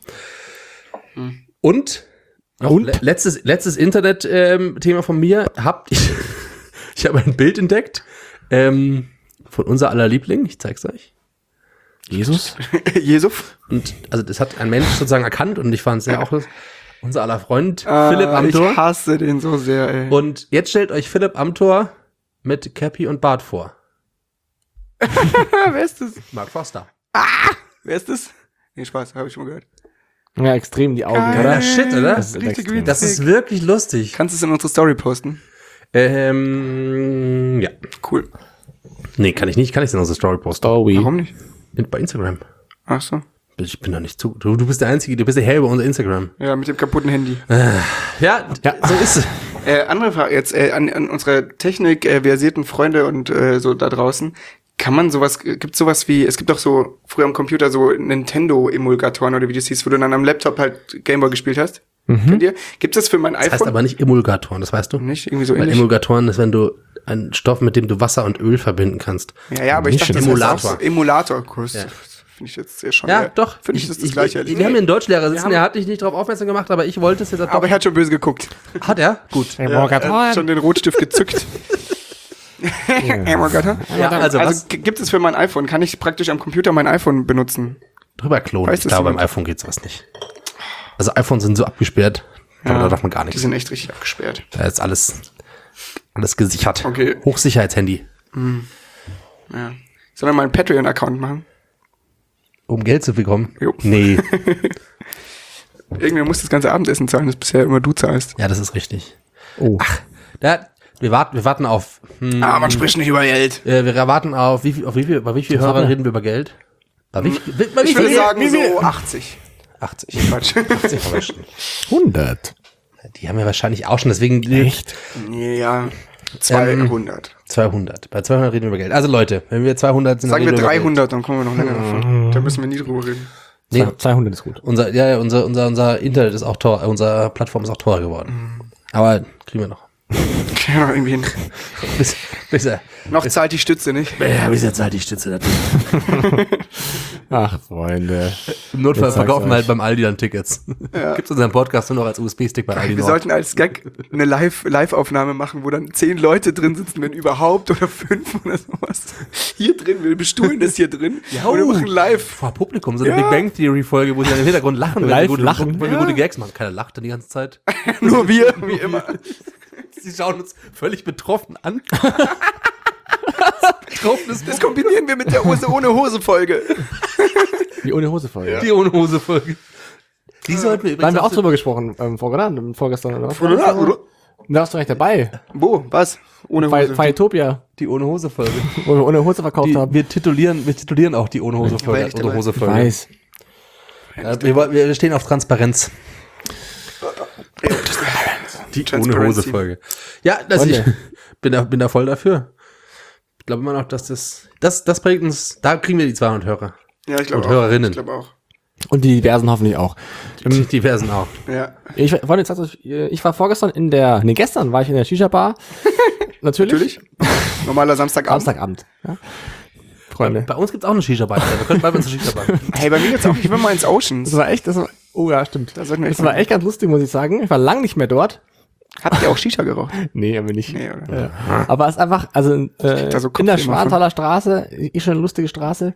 Und, noch Und? le- letztes, letztes Internet-Thema von mir. Habt ich, ich habe ein Bild entdeckt ähm, von unser aller Liebling. Ich zeig's euch. Jesus? Jesuf. Und also das hat ein Mensch sozusagen erkannt und ich fand es ja auch das, unser aller Freund Ah, Philipp Amthor. Ich hasse den so sehr, ey. Und jetzt stellt euch Philipp Amthor mit Cappy und Bart vor. Wer ist das? Mark Foster. Wer ist das? Nee, Spaß, habe ich schon mal gehört. Ja, extrem die Augen, Geil. oder? Ja, shit, oder? Das ist Richtig extrem. gut. Das ist wirklich lustig. Kannst du es in unsere Story posten? Ähm, ja. Cool. Nee, kann ich nicht. Kann ich in unsere Story posten. Story. Warum nicht? In- Bei Instagram. Ach so. Ich bin da nicht zu. Du, du bist der Einzige, du bist der Herr über unser Instagram. Ja, mit dem kaputten Handy. Ja, Ja. so ist es. Äh, andere Frage jetzt äh, an, an unsere Technik äh, versierten Freunde und äh, so da draußen. Kann man sowas, gibt sowas wie, es gibt doch so früher am Computer so Nintendo-Emulgatoren oder wie das hieß, wo du dann am Laptop halt Gameboy gespielt hast? Mhm. Kennt ihr? Gibt es das für mein Das heißt iPhone? aber nicht Emulgatoren, das weißt du? Nicht? Irgendwie so Weil ähnlich? Emulgatoren ist, wenn du einen Stoff, mit dem du Wasser und Öl verbinden kannst. Ja, ja, aber ich Nicht dachte, das Emulator. heißt auch so Emulator-Kurs. Ja. Finde ich jetzt sehr schon. Ja, eher- doch. Finde ich, das ist das Gleiche. Ich, wir haben hier einen Deutschlehrer sitzen, der hat dich nicht darauf aufmerksam gemacht, aber ich wollte es jetzt aber er hat schon böse geguckt. Hat er? Gut. Er hat schon den Rotstift gezückt. Emulgator. Ja, also, Also was? g- gibt es für mein iPhone, kann ich praktisch am Computer mein iPhone benutzen? Drüber klonen. Weiß Ich das glaube, beim jemand? iPhone geht sowas nicht. Also iPhones sind so abgesperrt, aber da darf man gar Die nichts. sind echt richtig abgesperrt. Da ist alles, alles gesichert. Okay. Hochsicherheitshandy. Ja. Sollen wir mal einen Patreon-Account machen? Um Geld zu bekommen? Jo. Nee. Irgendwer muss das ganze Abendessen zahlen, das bisher immer du zahlst. Ja, das ist richtig. Oh. Da, wir warten, wir warten auf, hm, Ah, man spricht nicht über Geld. äh, wir warten auf, wie viel, auf wie viel, bei wie viel Hörern reden wir über Geld? Bei wie, viel- bei wie Ich würde viel? sagen wie viel? so achtzig. achtzig. Quatsch. achtzig verwischen. hundert. Die haben wir wahrscheinlich auch schon, deswegen Echt? Nee, ja, zweihundert. zweihundert. Bei zweihundert reden wir über Geld. Also Leute, wenn wir zweihundert sind, Sagen wir reden über Geld. dreihundert, dann kommen wir noch länger davon. Da müssen wir nie drüber reden. Nee, zweihundert ist gut. unser, ja, ja, unser, unser, unser Internet ist auch teuer, unsere Plattform ist auch teurer geworden. Aber kriegen wir noch. Kriegen wir noch irgendwie hin. Bis, bis, er- Noch zahlt die Stütze nicht. ja, bis jetzt halt die Stütze da drin. Ach, Freunde. Im Notfall Jetzt sag's verkaufen wir euch. halt beim Aldi dann Tickets. Gibt's unseren Podcast nur noch als U S B-Stick bei Aldi Wir Nord. sollten als Gag eine Live- Live-Aufnahme machen, wo dann zehn Leute drin sitzen, wenn überhaupt, oder fünf oder sowas. Hier drin, wir bestuhlen das hier drin. Ja, und wir oh. machen live. Vor Publikum, so eine Ja. Big Bang Theory Folge, wo sie dann im Hintergrund lachen, wenn Live wir gute, lachen. wenn wir Ja. gute Gags machen. Keiner lacht dann die ganze Zeit. Nur wir, wie immer. Sie schauen uns völlig betroffen an. Betroffenes Das kombinieren wir mit der Hose ohne Hose Folge. Die ohne Hose Folge. Die ohne Hose Folge. Die sollten wir Da haben übrigens wir auch zu- drüber gesprochen, ähm, vorgestern, vorgestern oder was? Oder? Oder? Da warst du recht dabei. Wo? Was? Ohne Bei Hose. Firetopia, die ohne Hose Folge. wo wir ohne Hose verkauft Die, haben. wir titulieren, wir titulieren auch die ohne Hose Folge. Weil als ich Ohne dabei- Hose Ich Folge. weiß. Ja, wir, wollen- wir stehen auf Transparenz. Die ohne Transparency. Hose Folge. Ja, das ich Freunde. bin da, bin da voll dafür. Ich glaube immer noch, dass das, das, das bringt uns, da kriegen wir die zweihundert Hörer. Ja, ich glaube Und auch. Hörerinnen. Ich glaube auch. Und die diversen hoffentlich auch. Die diversen auch. Ja. Ich wollte jetzt sagen, ich war vorgestern in der, nee, gestern war ich in der Shisha-Bar. Natürlich. Natürlich. Normaler Samstagabend. Samstagabend. Ja. Freunde. Bei uns gibt's auch eine Shisha-Bar. Wir können bald uns eine Shisha-Bar. Hey, bei mir jetzt auch, ich will mal ins Oceans. Das war echt, das war, oh ja, stimmt. Da sollten wir echt Das war mal- echt ganz lustig, muss ich sagen. Ich war lang nicht mehr dort. Habt ihr auch Shisha geraucht? Nee, aber nicht. Nee, oder? Ja. Aber es ist einfach, also äh, da so in der Kopfweh Schwanthaler Straße, ist schon eine lustige Straße.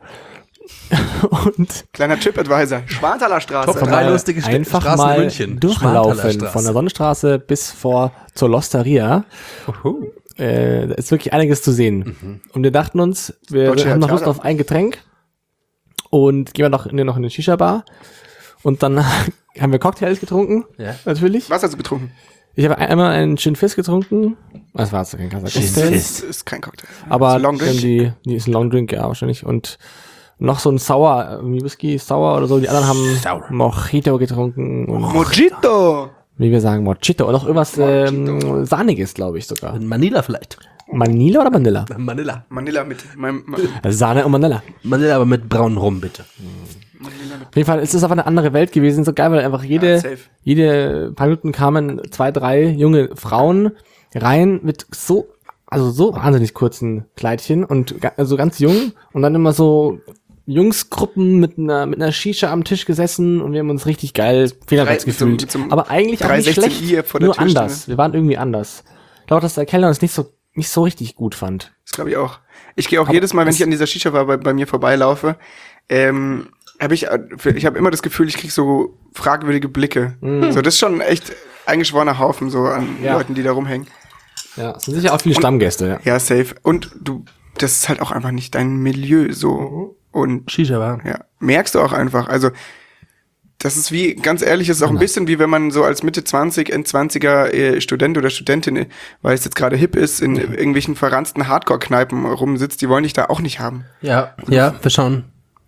Und Kleiner TripAdvisor. Schwanthaler Straße. Top drei lustige St- einfach Straßen in mal München. durchlaufen Schwanthaler von der Sonnenstraße bis vor zur Losteria. Straße. Äh, da ist wirklich einiges zu sehen. Und wir dachten uns, wir Deutsche haben noch Lust Theater. auf ein Getränk und gehen wir noch in, noch in eine Shisha-Bar. Und dann haben wir Cocktails getrunken, Ja. natürlich. Was hast du getrunken? Ich habe einmal einen Gin Fizz getrunken. Das war jetzt kein krasser Gin Cocktail. Fizz. Das ist kein Cocktail. Aber Das ist ein Long wir haben Drink. die, die ist ein Long Drink, ja, wahrscheinlich. Und noch so ein Sour, irgendwie Whisky Sour oder so. Die anderen haben Sour. Mojito getrunken und Mojito. wie wir sagen, Mojito. Und noch irgendwas ähm, Sahniges, glaube ich sogar. In Manila vielleicht. Manila oder Manila? Manila. Manila mit meinem, Sahne und Manila. Manila aber mit braunem Rum, bitte. Auf jeden Fall ist es einfach eine andere Welt gewesen. So geil, weil einfach jede, Ja, safe. jede paar Minuten kamen zwei, drei junge Frauen rein mit so, also so wahnsinnig kurzen Kleidchen und ga, also ganz jung und dann immer so Jungsgruppen mit einer, mit einer Shisha am Tisch gesessen und wir haben uns richtig geil Fehlerplatz Drei- mit so einem- gefühlt. mit so einem Aber eigentlich auch nicht dreihundertsechzig i schlecht, vor der nur Tür stehen, anders. Wir waren irgendwie anders. Ich glaube, dass der Kellner uns nicht so, nicht so richtig gut fand. Das glaube ich auch. Ich gehe auch jedes Mal, wenn ich an dieser Shisha-Bar bei, bei mir vorbeilaufe, ähm, habe ich, äh, ich habe immer das Gefühl, ich krieg so fragwürdige Blicke. So, das ist schon echt eingeschworener Haufen so an Ja. Leuten, die da rumhängen. Ja, es sind sicher auch viele Stammgäste, ja. Ja, safe. Und du, das ist halt auch einfach nicht dein Milieu so. Und Shisha war. ja, merkst du auch einfach. Also, das ist wie, ganz ehrlich, es ist auch ein bisschen wie wenn man so als Mitte zwanzig, Endzwanziger äh, Student oder Studentin, äh, weil es jetzt gerade hip ist, in irgendwelchen verranzten Hardcore-Kneipen rumsitzt, die wollen dich da auch nicht haben. Ja, ja, wir schauen.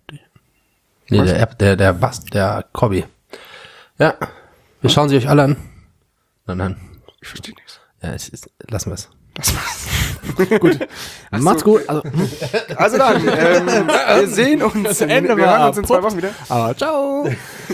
Nee, der, der, der Bast, der Cobby. Ja, wir schauen sie euch alle an. Nein, nein. Ich verstehe nichts. Ja, es ist, lassen wir es. Das war's. Gut. Macht's gut. Also, Also dann, ähm, wir sehen uns, in, Ende wir war hören uns in zwei abrupt. Wochen wieder. aber ciao.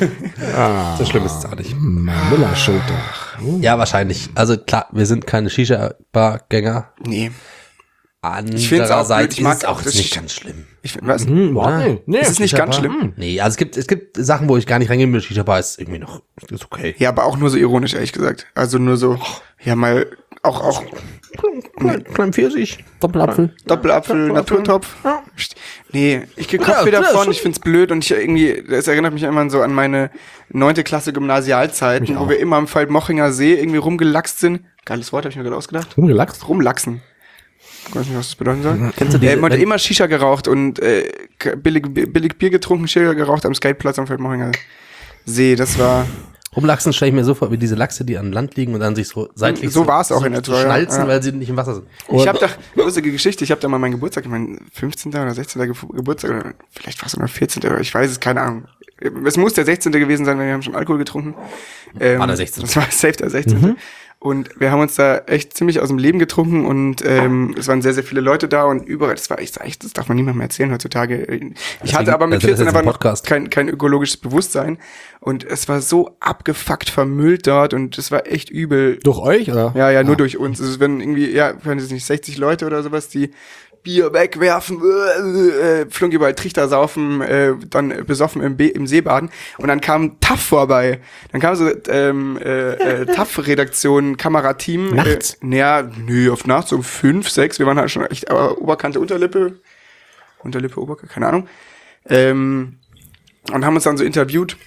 So schlimm ist es auch nicht. Manila Schulter. Ja, wahrscheinlich. Also klar, wir sind keine Shisha-Bar-Gänger. Nee. Ich find's auch blöd. Andererseits Ich mag ist es auch auch das nicht Shisha- ganz schlimm. Ich find, was? Hm, Oder? nee, nee. Ist es nicht ganz Shisha-Bar? schlimm? Nee, also es gibt, es gibt Sachen, wo ich gar nicht reingehe mit Shisha-Bar, ist irgendwie noch, ist okay. Ja, aber auch nur so ironisch, ehrlich gesagt. Also nur so, ja mal, auch, auch Klein, klein Pfirsich. Doppelapfel. Doppelapfel, Naturtopf. Nee, ich krieg Kopfweh Ja, davon, schon. ich find's blöd und ich irgendwie, das erinnert mich immer so an meine neunte Klasse Gymnasialzeiten, wo wir immer am Waldmochinger See irgendwie rumgelachst sind. Geiles Wort, habe ich mir gerade ausgedacht. Rumgelachst. Rumlachsen. Ich weiß nicht, was das bedeuten soll. Kennst du Ja, diese, man hat wenn- immer Shisha geraucht und äh, billig, billig Bier getrunken, Shisha geraucht am Skateplatz am Feldmochinger See. Das war, Rumlachsen stelle ich mir so vor, wie diese Lachse, die an Land liegen und dann sich so seitlich So war's auch in etwa, so ja. schnalzen, Ja. weil sie nicht im Wasser sind. ich habe da, lustige Geschichte, ich habe da mal meinen Geburtstag, mein fünfzehnten oder sechzehnten Ge Geburtstag, oder vielleicht war es sogar vierzehnten oder ich weiß es, keine Ahnung. Es muss der sechzehnte gewesen sein, weil wir haben schon Alkohol getrunken. Ähm, War der sechzehnte. Das war safe der sechzehnte Und wir haben uns da echt ziemlich aus dem Leben getrunken und ähm, es waren sehr, sehr viele Leute da und überall, das war echt, echt das darf man niemandem mehr erzählen heutzutage. Ich Deswegen- hatte aber mit also das ist vierzehn ein aber noch Podcast. kein, kein ökologisches Bewusstsein und es war so abgefuckt vermüllt dort und es war echt übel. Durch euch, oder? Ja, ja, nur durch uns. Also wenn irgendwie, ja, wenn es nicht sechzig Leute oder sowas, die Bier wegwerfen, äh, äh, Flunk überall Trichter saufen, äh, dann besoffen im, Be im See baden. Und dann kam T A F vorbei. Dann kam so ähm, äh, äh, T A F-Redaktion, Kamerateam. Nachts? Äh, naja, nö, auf nachts um fünf, sechs. Wir waren halt schon echt äh, Oberkante, Unterlippe. Unterlippe, Oberkante, keine Ahnung. Ähm, und haben uns dann so interviewt.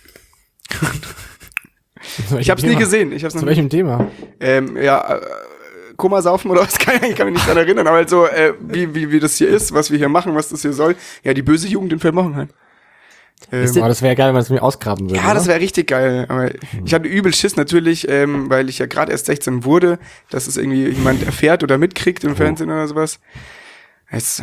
Ich hab's nie gesehen. Ich hab's noch Zu nie welchem Thema? ähm, ja, äh, Komasaufen oder was, kann ich, ich kann mich nicht daran erinnern, aber halt so, äh, wie, wie, wie das hier ist, was wir hier machen, was das hier soll. Ja, die böse Jugend in Feldmochenheim. Ähm, Oh, das wäre geil, wenn man es mir ausgraben würde. ja, das oder? wäre richtig geil. Aber ich hatte übel Schiss natürlich, ähm, weil ich ja gerade erst sechzehn wurde, dass es irgendwie jemand erfährt oder mitkriegt im Fernsehen oder sowas. Es,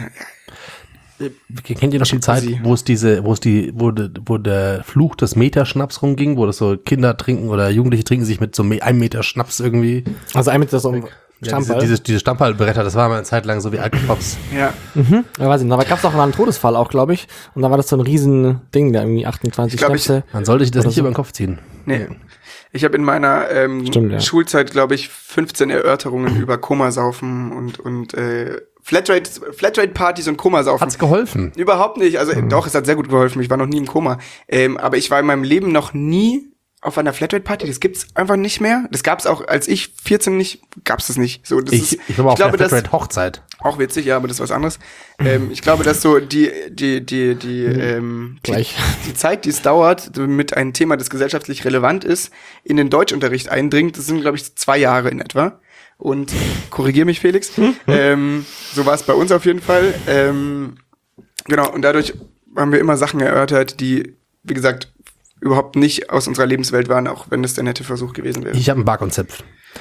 ja, Kennt ihr noch die Zeit, Quasi. wo es diese, wo es die, wo, de, wo der Fluch des Meterschnaps rumging, wo das so Kinder trinken oder Jugendliche trinken sich mit so me- einem Meter Schnaps irgendwie. Also einmal das um Ja, diese, Stammball. diese, diese Stammballbretter, das war mal eine Zeit lang so wie Alkopops. ja. Ja, weiß ich nicht. Aber gab es auch mal einen Todesfall auch, glaube ich. Und da war das so ein riesen Ding, da irgendwie achtundzwanzig Ich glaub, ich- Schnäpse. Man sollte sich das Oder nicht so. über den Kopf ziehen. Nee. Ich habe in meiner ähm, Stimmt, ja. Schulzeit, glaube ich, fünfzehn Erörterungen über Komasaufen und, und äh, Flatrate, Flatrate-Partys und Komasaufen. Hat's geholfen? Überhaupt nicht. Also doch, es hat sehr gut geholfen. Ich war noch nie im Koma. Ähm, aber ich war in meinem Leben noch nie auf einer Flatrate-Party. Das gibt's einfach nicht mehr. Das gab's auch, als ich vierzehn nicht, gab's das nicht. So, das Ich, ist, ich war mal auf glaube, der das Flatrate Hochzeit. auch witzig, ja, aber das ist was anderes. Ähm, ich glaube, dass so die, die, die, die, ähm, Gleich. die, die Zeit, die es dauert, damit ein Thema, das gesellschaftlich relevant ist, in den Deutschunterricht eindringt, das sind, glaube ich, zwei Jahre in etwa. Und korrigier mich, Felix. ähm, so war es bei uns auf jeden Fall. Ähm, genau, und dadurch haben wir immer Sachen erörtert, die, wie gesagt, überhaupt nicht aus unserer Lebenswelt waren, auch wenn das der nette Versuch gewesen wäre. Ich habe ein Barkonzept.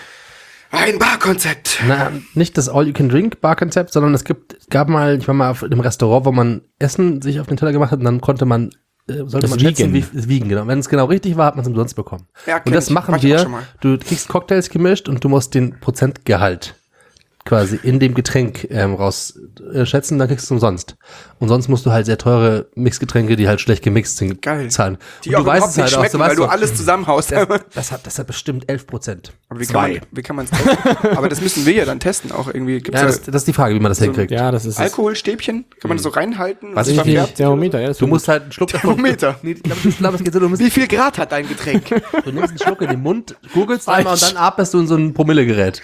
Ein Barkonzept! Na, nicht das All-You-Can-Drink-Bar-Konzept, sondern es gibt, gab mal, ich war mal auf einem Restaurant, wo man Essen sich auf den Teller gemacht hat und dann konnte man, äh, sollte Das man schätzen, Wiegen. wie das Wiegen, genau. Wenn es genau richtig war, hat man es umsonst bekommen. Ja, kenn und das ich. machen Mach ich auch wir, schon mal. du kriegst Cocktails gemischt und du musst den Prozentgehalt quasi in dem Getränk ähm, rausschätzen, dann kriegst du es umsonst. Und sonst musst du halt sehr teure Mixgetränke, die halt schlecht gemixt sind, Geil. zahlen. Die und auch du weißt überhaupt es nicht halt auch, schmecken, so weil weißt du du, alles zusammenhaust. das, das, hat, das hat bestimmt elf Prozent. Aber wie kann man, wie kann man es testen? Aber das müssen wir ja dann testen auch irgendwie. Gibt's Ja, da das, das ist die Frage, wie man das hinkriegt. Ja, das ist es. Alkoholstäbchen? Kann man das so reinhalten? Was und ich verfärbt? nicht. Thermometer, ja. Das Du musst halt einen Schluck davon. Thermometer. Nee, ich glaube, ich glaub, es geht so, du, musst, Wie viel Grad hat dein Getränk? du nimmst einen Schluck in den Mund, googelst einmal und dann atmest du in so ein Promillegerät.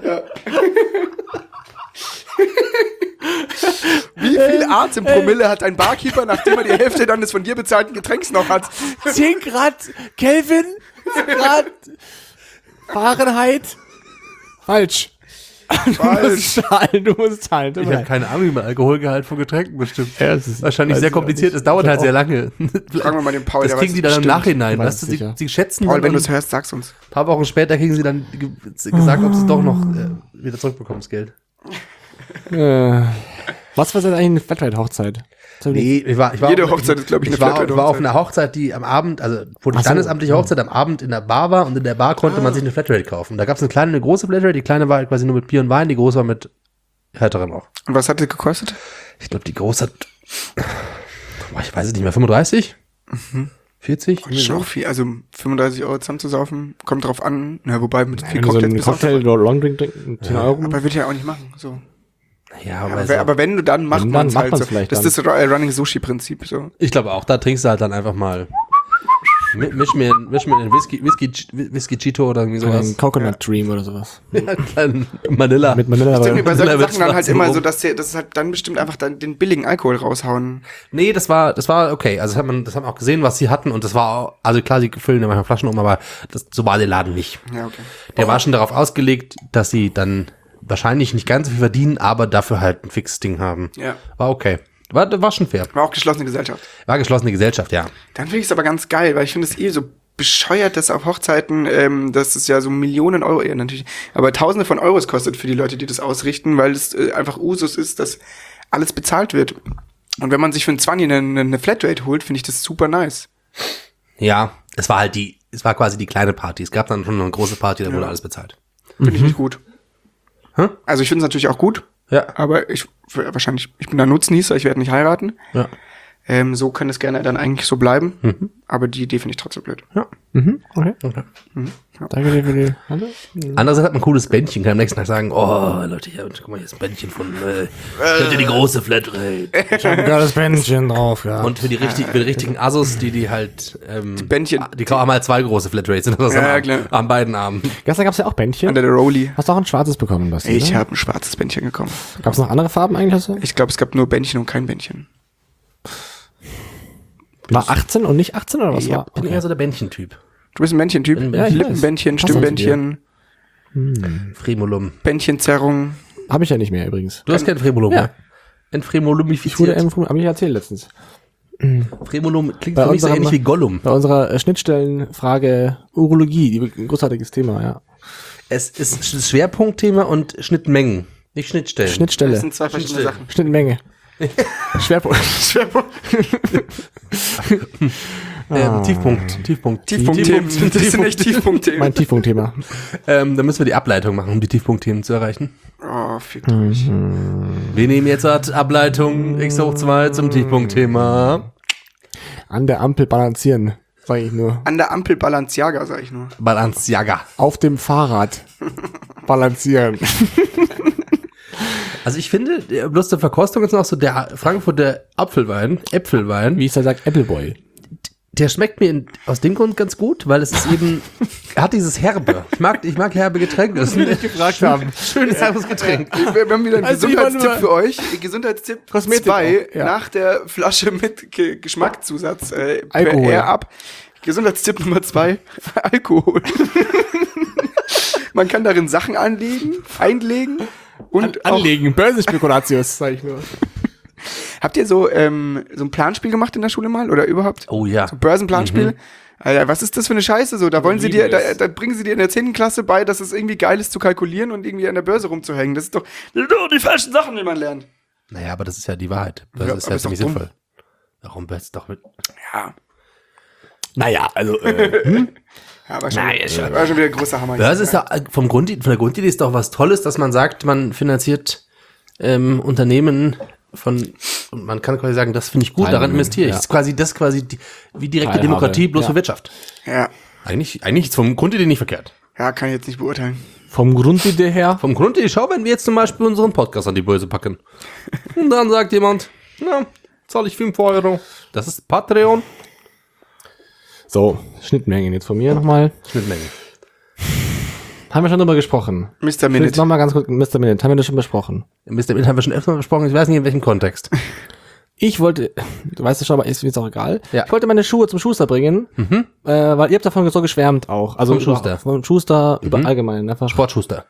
Wie viel Atempromille hat ein Barkeeper, nachdem er die Hälfte dann des von dir bezahlten Getränks noch hat? zehn Grad Kelvin, zehn Grad Fahrenheit. Falsch. Falsch. zahlen, du musst zahlen. Ich habe keine Ahnung, wie man Alkoholgehalt von Getränken bestimmt. Ja, das ist Wahrscheinlich weiß sehr ich auch kompliziert, nicht. es dauert Ich halt auch. sehr lange. Fragen wir mal den Paul, Das der kriegen weiß die dann im bestimmt. Nachhinein, Weiß weißt du, es sie, sicher. sie schätzen Paul, dann wenn du und es hörst, sag's uns. ein paar Wochen später kriegen sie dann ge gesagt, ob sie es doch noch äh, wieder zurückbekommen, das Geld. Äh, was war denn eigentlich eine Flatrate-Hochzeit? Nee, ich war, ich war Jede auf, Hochzeit ist, glaub ich, eine ich war, ich war auf Flatrate-Hochzeit. einer Hochzeit, die am Abend, also wo die Ach so. standesamtliche Hochzeit am Abend in der Bar war und in der Bar konnte man sich eine Flatrate kaufen. Da gab es eine kleine, eine große Flatrate, die kleine war quasi nur mit Bier und Wein, die große war mit härterem auch. Und was hat das gekostet? Ich glaube, die große hat, boah, ich weiß es nicht mehr, fünfunddreißig? vierzig? Das ist schon auch viel, also fünfunddreißig Euro zusammenzusaufen, kommt drauf an. Na, wobei mit viel Wenn du so Cocktails einen bist du auch Cocktail oder Longdrink trinken, zehn Euro. dabei. Aber würde ich ja auch nicht machen, so. Ja, Aber, aber wer- aber wenn du dann, macht Wenn, man dann es macht halt man's so. vielleicht Das ist das Ru- Running Sushi-Prinzip, so. ich glaube auch, da trinkst du halt dann einfach mal, mi- misch mir, misch mir den Whisky, Whisky, Whisky Cheeto oder irgendwie Ein sowas. Coconut Dream oder sowas. Ja, kleinen Manila. Mit Manila. Ich denke mir bei solchen Vanilla Sachen dann halt mit immer Schwarzen so, dass, der, dass es halt dann bestimmt einfach dann den billigen Alkohol raushauen. Nee, das war, das war okay. Also das hat man, das hat man auch gesehen, was sie hatten und das war auch, also klar, sie füllen ja manchmal Flaschen um, aber das, so war der Laden nicht. Ja, okay. Der war schon darauf ausgelegt, dass sie dann wahrscheinlich nicht ganz so viel verdienen, aber dafür halt ein fixes Ding haben. Ja. War okay. War, war schon fair. War auch geschlossene Gesellschaft. War geschlossene Gesellschaft, ja. Dann finde ich es aber ganz geil, weil ich finde es eh so bescheuert, dass auf Hochzeiten, ähm, dass es ja so Millionen Euro, ja natürlich, aber Tausende von Euros kostet für die Leute, die das ausrichten, weil es äh, einfach Usus ist, dass alles bezahlt wird. Und wenn man sich für einen Zwanni eine, eine Flatrate holt, finde ich das super nice. Ja, es war halt die, es war quasi die kleine Party. Es gab dann schon eine große Party, da wurde alles bezahlt. Finde ich nicht gut. Hm? Also ich finde es natürlich auch gut, Ja. aber ich wahrscheinlich, ich bin da Nutznießer, ich werde nicht heiraten. Ja. Ähm, so kann es gerne dann eigentlich so bleiben, aber die Idee finde ich trotzdem blöd. Ja. Mhm, okay. Okay. Danke dir für die Hallo? Andererseits hat man ein cooles Bändchen, kann am nächsten Tag sagen, oh, Leute, hier, guck mal, hier ist ein Bändchen von, äh, hört ihr die große Flatrate. Ich hab ein geiles Bändchen drauf, ja. Und für die, richtig, für die richtigen Assos, die die halt, ähm, die Bändchen. die haben halt zwei große Flatrates, sind das Ja, am, klar. an beiden Armen. Gestern gab's ja auch Bändchen. Under the Rolli. Hast du auch ein schwarzes bekommen, Basti? Ich ne? habe ein schwarzes Bändchen bekommen. Gab's noch andere Farben eigentlich? Hast du? Ich glaube, es gab nur Bändchen und kein Bändchen. War achtzehn und nicht achtzehn oder was Ja. war? Ich bin eher so der Bändchentyp. Du bist ein Bändchen-Typ. Bin ein Bändchen. Ja, ich Lippenbändchen, weiß. Passt auch zu Stimmbändchen, Fremolum. Bändchenzerrung. Habe ich ja nicht mehr übrigens. Du hast kein Fremolum, Ja. ne? Ich wurde Entfremolumifiziert. M, habe ich erzählt letztens. Fremolum klingt Bei für mich so unserem- ähnlich wie Gollum. Bei unserer äh, Schnittstellenfrage Urologie, die, ein großartiges Thema, ja. Es ist Sch- Schwerpunktthema und Schnittmengen, nicht Schnittstellen. Das Schnittstelle, sind zwei verschiedene Sachen. Schnittmenge. Schwerpunkt. Schwerpunkt. ähm, Tiefpunkt, Tiefpunkt. Tiefpunktthemen. Tiefpunkt, Das sind echt Tiefpunktthemen. Mein Tiefpunktthema. Ähm, dann müssen wir die Ableitung machen, um die Tiefpunktthemen zu erreichen. Oh, fickt euch. Wir nehmen jetzt halt Ableitung x hoch zwei zum Tiefpunktthema. An der Ampel balancieren, sage ich nur. An der Ampel Balenciaga, sag ich nur. Balenciaga. Auf dem Fahrrad balancieren. Also ich finde, der- bloß zur Verkostung ist noch so der Frankfurter Apfelwein, Äpfelwein, Wie ich da sag, Appleboy. der schmeckt mir in, aus dem Grund ganz gut, weil es ist eben, er hat dieses Herbe. Ich mag, ich mag herbe Getränke. Das ist ein gefragt haben. schönes herbes Getränk. Wir wir haben wieder einen Also Gesundheitstipp jemand für euch. Gesundheitstipp Kosmetik zwei auch, ja. nach der Flasche mit Ge Geschmackszusatz äh, per Alkohol. R ab. Gesundheitstipp Nummer zwei, Alkohol. Man kann darin Sachen anlegen, einlegen und auch, Anlegen, Börsenspekulatius, sag ich nur. habt ihr so, ähm, so ein Planspiel gemacht in der Schule mal oder überhaupt? Oh ja. So Börsenplanspiel? Alter, was ist das für eine Scheiße so? Da wollen sie dir, lieben da, es. da bringen sie dir in der zehnten Klasse bei, dass es irgendwie geil ist zu kalkulieren und irgendwie an der Börse rumzuhängen. Das ist doch, das sind doch die falschen Sachen, die man lernt. Naja, aber das ist ja die Wahrheit. Das Ja, ist aber ja ist doch ziemlich dumm. sinnvoll. Warum bist du doch mit. Ja, Naja, also, äh, ja war, schon, war schon wieder ein großer Hammer. Das ist ja vom Grund, von der Grundidee ist doch was Tolles, dass man sagt, man finanziert ähm, Unternehmen von, und man kann quasi sagen, das finde ich gut, daran Teilhabe, investiere ich. ja. Das ist quasi, das ist quasi die, wie direkte Teilhabe, Demokratie, bloß ja. für Wirtschaft. Ja, Eigentlich, eigentlich ist vom Grundidee nicht verkehrt. ja, kann ich jetzt nicht beurteilen. vom Grundidee her. Vom Grundidee, schau, wenn wir jetzt zum Beispiel unseren Podcast an die Börse packen. Und dann sagt jemand, na, zahle ich fünf Euro. Das ist Patreon. So, Schnittmengen jetzt von mir nochmal. Schnittmenge. Haben wir schon drüber gesprochen. Mister Jetzt Minute. nochmal ganz kurz, Mister Minute, haben wir das schon besprochen. Mister Minute haben wir schon öfter mal besprochen, ich weiß nicht in welchem Kontext. Ich wollte, du weißt es schon, aber ist mir jetzt auch egal. Ja. Ich wollte meine Schuhe zum Schuster bringen, äh, weil ihr habt davon so geschwärmt auch. Also Vom Schuster. Vom Schuster, über allgemein. Einfach. Sportschuster.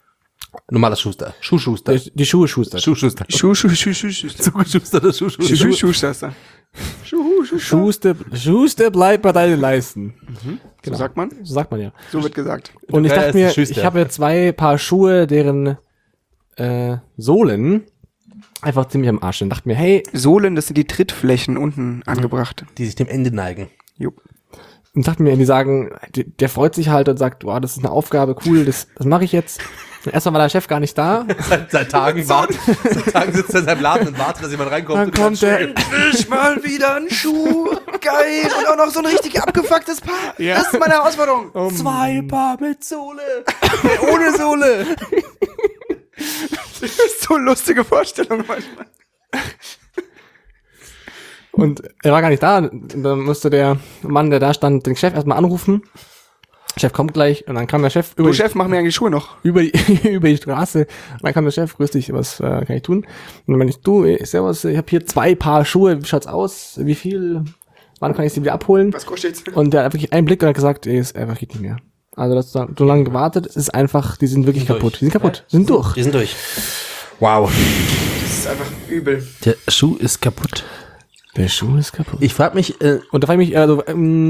Normaler Schuster. Schuhschuster. Die, die Schuhe schustert. Schuhschuster. Schuh, Schuh, Schuh, Schuh, Schuh. Zugeschuster, das Schuhschuster. Schuh, Schuh, Schuster. Schuh, Schuh, Schuh. Schuster, Schuster bleibt bei deinen Leisten. So sagt man? So sagt man ja. So wird gesagt. Und ich Ja, dachte ist mir, ein Schuster. ich habe ja zwei Paar Schuhe, deren äh, Sohlen einfach ziemlich am Arsch sind. Dachte mir, hey, Sohlen, das sind die Trittflächen unten angebracht. Die sich dem Ende neigen. Jo. und dachte mir, die sagen, der, der freut sich halt und sagt, wow, das ist eine Aufgabe, cool, das, das mache ich jetzt. Und erstmal war der Chef gar nicht da. Seit, seit Tagen wartet, seit Tagen sitzt er in seinem Laden und wartet, dass jemand reinkommt. Dann und kommt dann der, Endlich mal wieder ein Schuh. Geil. Und auch noch so ein richtig abgefucktes Paar. Ja. Das ist meine Herausforderung. um, Zwei Paar mit Sohle. Ohne Sohle. Das ist so eine lustige Vorstellung manchmal. und er war gar nicht da. Und dann musste der Mann, der da stand, den Chef erstmal anrufen. Chef kommt gleich und dann kam der Chef über Du die, Chef, mach mir eigentlich Schuhe noch. über die, über die Straße. Und dann kam der Chef, grüß dich, was äh, kann ich tun? Und dann meinte ich, du, eh, servus, ich habe hier zwei Paar Schuhe, wie schaut's aus? Wie viel? Wann kann ich sie wieder abholen? Was kostet jetzt? Und der hat wirklich einen Blick und hat gesagt, ey, es einfach geht nicht mehr. Also das so so lange gewartet, es ist einfach, die sind wirklich Sind kaputt. durch. Die sind kaputt, die sind durch. Die sind durch. Wow. Das ist einfach übel. Der Schuh ist kaputt. Der Schuh ist kaputt. Ich frage mich, äh, Und da frage ich mich, also,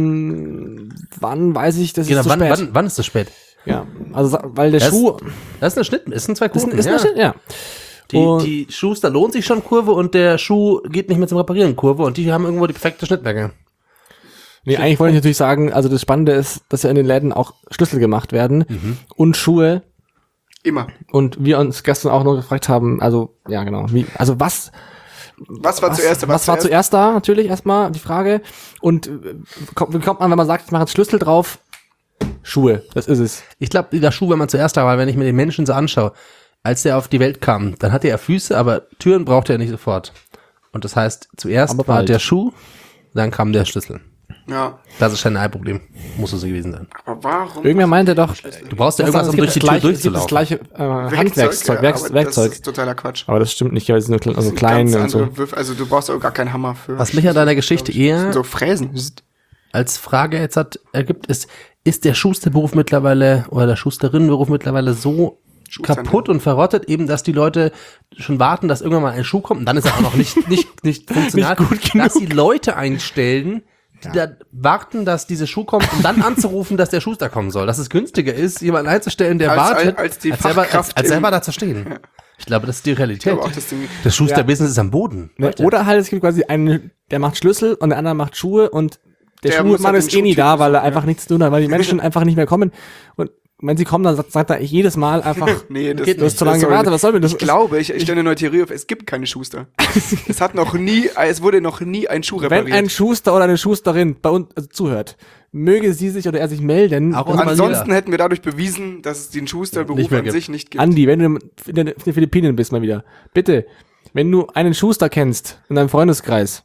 ähm, wann weiß ich, das genau, ist zu wann, spät? wann, wann ist das spät? Ja, also sa- weil der Das- Schuh Das ist eine Schnitt, es sind zwei ist, Kurven. ist ja. eine Schnitt, ja. Die, Und- die Schuster lohnt sich schon Kurve und der Schuh geht nicht mehr zum Reparieren Kurve und die haben irgendwo die perfekte Schnittmenge. Nee, eigentlich wollte ich natürlich sagen, also das Spannende ist, dass ja in den Läden auch Schlüssel gemacht werden Mhm. und Schuhe Immer. und wir uns gestern auch noch gefragt haben, also, ja, genau, wie, also was, Was war was, zuerst? was war zuerst da, natürlich erstmal die Frage und äh, kommt, wie kommt man, wenn man sagt, ich mache jetzt Schlüssel drauf, Schuhe, das ist es. Ich glaube, der Schuh, wenn man zuerst da war, wenn ich mir den Menschen so anschaue, als der auf die Welt kam, dann hatte er Füße, aber Türen brauchte er nicht sofort. Und das heißt, zuerst Aber war bald. der Schuh, dann kam der Schlüssel. Ja. Das ist ein Problem. Muss es so gewesen sein. Aber warum? Irgendwer meinte doch, Du brauchst ja das irgendwas, um es durch die gibt Tür das gleiche, es gibt das durchzulaufen. gleiche äh, Handwerkszeug, ja, Werks, aber Werkzeug. Das ist totaler Quatsch. Aber das stimmt nicht, weil sie nur kle- also Das klein sind und ganz so. andere Würf- Also du brauchst auch gar keinen Hammer für. Was mich an deiner Geschichte Das eher sind so Fräsen. als Frage jetzt hat, ergibt, ist, ist der Schusterberuf mittlerweile oder der Schusterinnenberuf mittlerweile so Schuhzentrum. kaputt und verrottet, eben, dass die Leute schon warten, dass irgendwann mal ein Schuh kommt und dann ist er auch noch nicht, nicht, nicht funktional, Nicht gut genug. dass die Leute einstellen, die da warten, dass diese Schuh kommt und dann anzurufen, dass der Schuster kommen soll. Dass es günstiger ist, jemanden einzustellen, der Als- wartet, als die selber, als, Fachkraft als im- selber da zu stehen. Ich glaube, das ist die Ich Realität. glaube auch, das Ding. Das Schusterbusiness ist am Boden. Ne? Leute. Oder halt, es gibt quasi einen, der macht Schlüssel und der andere macht Schuhe und der, Der muss Schuhmann halt ist den eh nie Schuhtyp da, weil er suchen, einfach nichts zu tun hat, weil die Menschen einfach nicht mehr kommen. Und wenn sie kommen, dann sagt, sagt er jedes Mal einfach, Nee, das, Geht du hast zu lange das soll- gewartet, was soll mir das? Ich glaube, ich, ich stelle eine neue Theorie auf, es gibt keine Schuster. Es hat noch nie, es wurde noch nie ein Schuh repariert. Wenn ein Schuster oder eine Schusterin bei uns also zuhört, möge sie sich oder er sich melden. Auch Also, aus Ansonsten Manila. hätten wir dadurch bewiesen, dass es den Schusterberuf Nicht mehr an gibt. sich nicht gibt. Andi, wenn du in den in den Philippinen bist mal wieder, bitte, wenn du einen Schuster kennst in deinem Freundeskreis,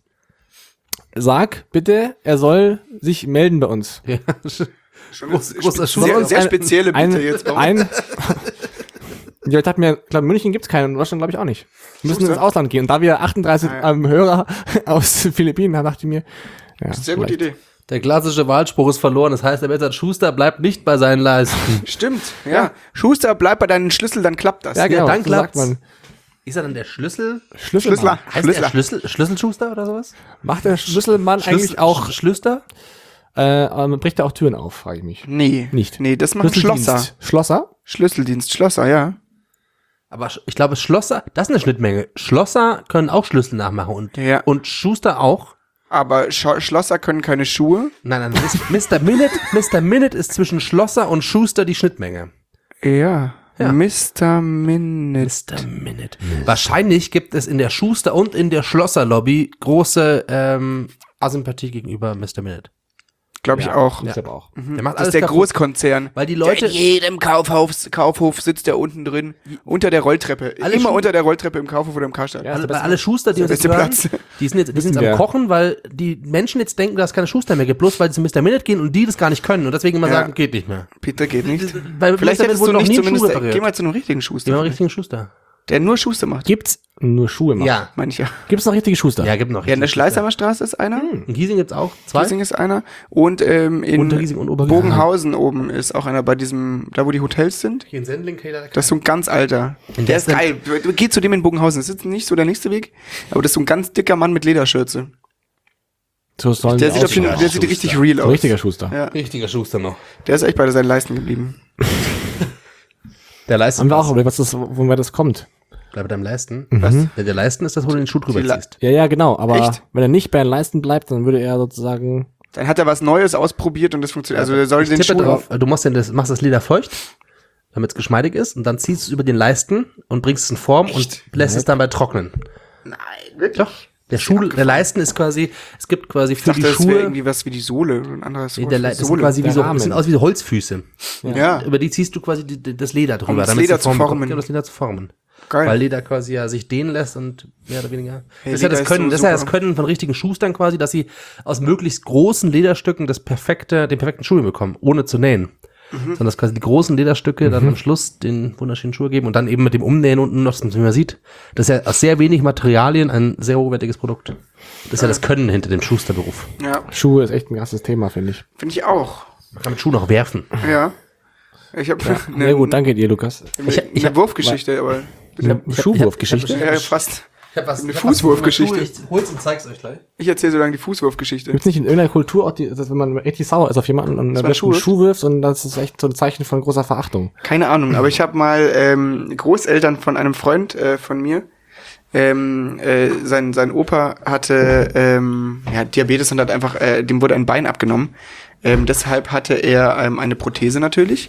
sag bitte, er soll sich melden bei uns. Ja. Schon Groß- eine großer spe- Schuh. sehr, Soll uns sehr ein- spezielle Bitte ein, jetzt auch. ein Ja, ich dachte mir, ich glaube, in München gibt's keinen, in Deutschland glaube ich auch nicht. Wir müssen Schuster? ins Ausland gehen. Und da wir achtunddreißig Ah, ja. ähm, Hörer aus den Philippinen haben, dachte ich mir, ja, Sehr gute vielleicht. Idee. Der klassische Wahlspruch ist verloren. Das heißt, der Besser Schuster bleibt nicht bei seinen Leisten. Stimmt, ja. Schuster, bleib bei deinen Schlüssel, dann klappt das. Ja, genau, dann so sagt klappt's. man. Ist er dann der Schlüssel? Schlüsselmann. Schlüssler. Heißt Schlüssler. der Schlüssel, Schlüsselschuster oder sowas? Macht der Schlüsselmann eigentlich auch, Schlüster? äh, aber bricht er auch Türen auf, frage ich mich. Nee. Nicht. Nee, das machen Schlüsseldienst. Schlosser. Schlosser? Schlüsseldienst, Schlosser, ja. Aber sch- ich glaube, Schlosser, das ist eine Schnittmenge. Schlosser können auch Schlüssel nachmachen und, Ja. und Schuster auch. Aber Sch Schlosser können keine Schuhe. Nein, nein, Mister Minute, Mister Minute ist zwischen Schlosser und Schuster die Schnittmenge. Ja. Ja. Mister Minute. Mister Minute. Wahrscheinlich gibt es in der Schuster- und in der Schlosser-Lobby große ähm, Asympathie gegenüber Mister Minute. Glaube ich auch. Ich glaube auch. Der macht Das alles ist der kaputt, Großkonzern. weil die Der Leute... in jedem Kaufhof, Kaufhof sitzt der unten drin. Unter der Rolltreppe. Alle Immer Schu- unter der Rolltreppe im Kaufhof oder im Karstadt. Ja. Alle, der bei beste- alle Schuster, die der uns jetzt beste hören, Platz. die sind jetzt, die sind Wissen jetzt am wir. Kochen, weil die Menschen jetzt denken, dass es keine Schuster mehr gibt, bloß weil sie zu Mister Minute gehen und die das gar nicht können und deswegen immer Ja. sagen, geht nicht mehr. Peter geht nicht. Weil Vielleicht Mister Minute hättest wurde du noch nicht nie ein Schuh zumindest, repariert. geh mal zu einem richtigen Geh mal Schuster. richtigen Schuster. Der nur Schuster macht. Gibt's nur Schuhe machen? Ja. Meine ich ja. Gibt's noch richtige Schuster? Ja, gibt noch. Ja, in der richtig Schleißheimer Straße ist einer. In Giesing gibt's auch zwei. Giesing ist einer. Und ähm, in Untergiesing und Obergiesing. Bogenhausen oben ist auch einer bei diesem, da wo die Hotels sind. Hier in Sendling, okay, Das ist so ein ganz alter. In Der der ist geil. Geh zu dem in Bogenhausen. Das ist jetzt nicht so der nächste Weg, aber das ist so ein ganz dicker Mann mit Lederschürze. So sollen Der die sieht, auf jeden, aussehen. der sieht richtig real So aus. richtiger Schuster. Ja. Richtiger Schuster noch. Der ist echt bei seinen Leisten geblieben. Der Leisten. Haben wir auch überlegt, was das, woher das kommt. Bleib beim Leisten. Mhm. Was? Ja, der Leisten ist das, wo du den Schuh drüber Die La- ziehst. Ja, ja, genau. Aber Echt? wenn er nicht bei den Leisten bleibt, dann würde er sozusagen. Dann hat er was Neues ausprobiert und das funktioniert. Also der soll Ich den tippe Schuh drauf, du machst, den, das, machst das Leder feucht, damit es geschmeidig ist, und dann ziehst du es über den Leisten und bringst es in Form Echt? und lässt es dann bei trocknen. Nein, wirklich? Doch. Der Schuh, der Leisten ist quasi, es gibt quasi Ich für dachte, die das wäre Schuhe, irgendwie was wie die Sohle. Ein anderes nee, Wort der für Le das sind Sohle. quasi wie der so, Rahmen. das sind aus wie so Holzfüße. Ja, Über die ziehst du quasi die, die, das Leder drüber, das damit es Leder die zu Form formen. bekommt, ja, um das Leder zu formen. geil. Weil Leder quasi ja sich dehnen lässt und mehr oder weniger. Hey, das ist ja Leder das ist Können, so das ist ja das super. Können von richtigen Schustern quasi, dass sie aus möglichst großen Lederstücken das perfekte, den perfekten Schuh bekommen, ohne zu nähen. Mhm. Sondern dass quasi die großen Lederstücke dann am Schluss den wunderschönen Schuh geben und dann eben mit dem Umnähen unten noch, dass man sieht, das ist ja aus sehr wenig Materialien ein sehr hochwertiges Produkt. Das ist ja das Können hinter dem Schusterberuf. Ja, Schuhe ist echt ein krasses Thema, finde ich. finde ich auch. Man kann mit Schuhen auch werfen. Ja. Ich habe eine, Ja, gut, danke dir, Lukas. eine, Ich- ich eine hab- Wurfgeschichte, aber Eine Schuhwurfgeschichte. ja, fast. Ich hab was, Eine ich hab was- Fußwurfgeschichte. Ich hol's und zeig's euch gleich. Ich erzähle so lange die Fußwurfgeschichte. Gibt's nicht in irgendeiner Kultur auch, die, dass wenn man richtig sauer ist auf jemanden und dann man einen Schuh Schuh wirft und das ist echt so ein Zeichen von großer Verachtung. Keine Ahnung, aber ich habe mal ähm, Großeltern von einem Freund äh, von mir. Ähm, äh, sein, sein Opa hatte ähm, ja, Diabetes und hat einfach, äh, dem wurde ein Bein abgenommen. Ähm, deshalb hatte er ähm, eine Prothese natürlich.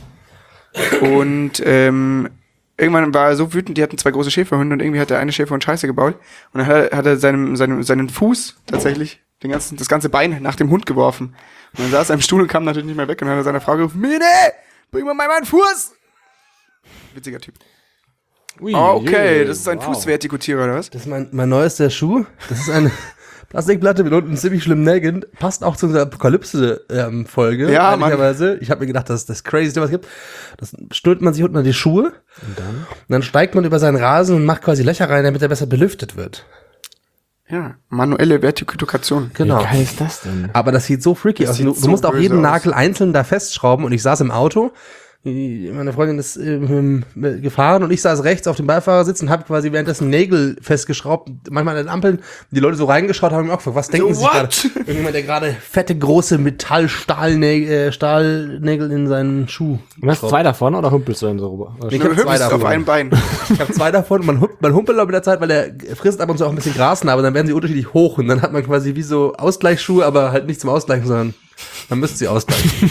Und ähm, irgendwann war er so wütend, die hatten zwei große Schäferhunde und irgendwie hat der eine Schäferhund Scheiße gebaut. Und dann hat er, hat er seinem, seinem, seinen Fuß tatsächlich, den ganzen, das ganze Bein nach dem Hund geworfen. Und dann saß er im Stuhl und kam natürlich nicht mehr weg und dann hat er seiner Frau gerufen, Mine, bring mir mal meinen Fuß! Witziger Typ. Ui, Oh, okay, ui, das ist ein wow. Fußvertikutierer, oder was? Das ist mein, mein neuester Schuh. Das ist eine Plastikplatte mit unten ziemlich schlimm nägend. Passt auch zu unserer Apokalypse-Folge. Ja, ehrlicherweise. Ich habe mir gedacht, das ist das Crazyste, was es gibt. Das stülpt man sich unten an die Schuhe. Und dann? Und dann steigt man über seinen Rasen und macht quasi Löcher rein, damit er besser belüftet wird. Ja, manuelle Vertikation. Genau. Wie geil ist das denn? Aber das sieht so freaky Das aus. sieht Du, du so musst auch böse jeden aus. Nagel einzeln da festschrauben. Und ich saß im Auto. Die- Meine Freundin ist ähm, gefahren und ich saß rechts auf dem Beifahrersitz und habe quasi währenddessen Nägel festgeschraubt. Manchmal an den Ampeln, die Leute so reingeschaut haben, mir auch gefragt, was denken sie sich what? gerade? Irgendjemand, der gerade fette, große Metall-Stahlnägel äh, Stahlnägel in seinen Schuh Du hast schraubt. zwei davon oder humpelst du dann so rüber? Oder Ich Du hab zwei hüpfst davon. auf einem Bein. Ich habe zwei davon. Man, hump- man humpelt auch mit der Zeit, weil er frisst ab und zu auch ein bisschen Gras, aber dann werden sie unterschiedlich hoch und dann hat man quasi wie so Ausgleichsschuhe, aber halt nicht zum Ausgleichen, sondern man müsste sie ausgleichen.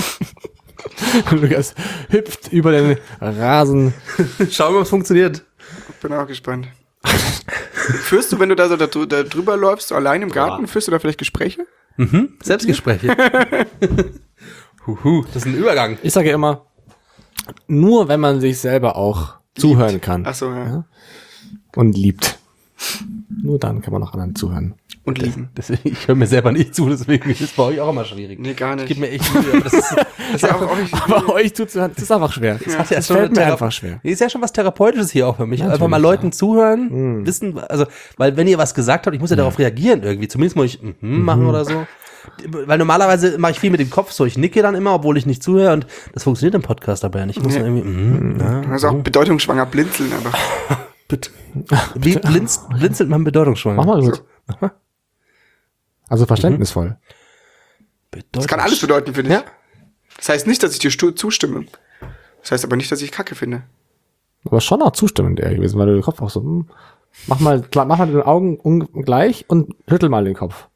Lukas hüpft über den Rasen. Schauen wir mal, ob es funktioniert. Bin auch gespannt. Führst du, wenn du da so da, drü- da drüber läufst, so allein im Garten, führst du da vielleicht Gespräche? Mhm. Selbstgespräche. Huhu, das ist ein Übergang. Ich sage ja immer, nur wenn man sich selber auch zuhören kann Ach so, ja. Ja. und liebt. Nur dann kann man auch anderen zuhören. Und lieben. Deswegen, ich höre mir selber nicht zu, deswegen ist es bei euch auch immer schwierig. Nee, gar nicht. Ich gebe mir echt Mühe, aber das ist, Das ist ja auch, auch nicht Aber euch zuzuhören, das ist einfach schwer. das hat ja Das schon fällt eine mir Thera- einfach schwer. Ist ja schon was Therapeutisches hier auch für mich. Einfach Natürlich, mal Leuten ja. zuhören, wissen, also, weil wenn ihr was gesagt habt, ich muss ja darauf reagieren irgendwie. Zumindest muss ich mhm machen oder so. Weil normalerweise mache ich viel mit dem Kopf, so ich nicke dann immer, obwohl ich nicht zuhöre und das funktioniert im Podcast aber ja nicht. Ich muss Nee. dann irgendwie, mhm, ja, Also auch bedeutungsschwanger blinzeln einfach. bitte. Wie blinzt, blinzelt man bedeutungsschwanger? Mach mal gut. Mach mal. Also verständnisvoll. Das kann alles bedeuten, finde ich. Ja. Das heißt nicht, dass ich dir stu- zustimme. Das heißt aber nicht, dass ich Kacke finde. Aber schon auch zustimmend eher gewesen, weil du den Kopf auch so, hm, mach mal, klar, mach mal den Augen un- gleich und schüttel mal den Kopf.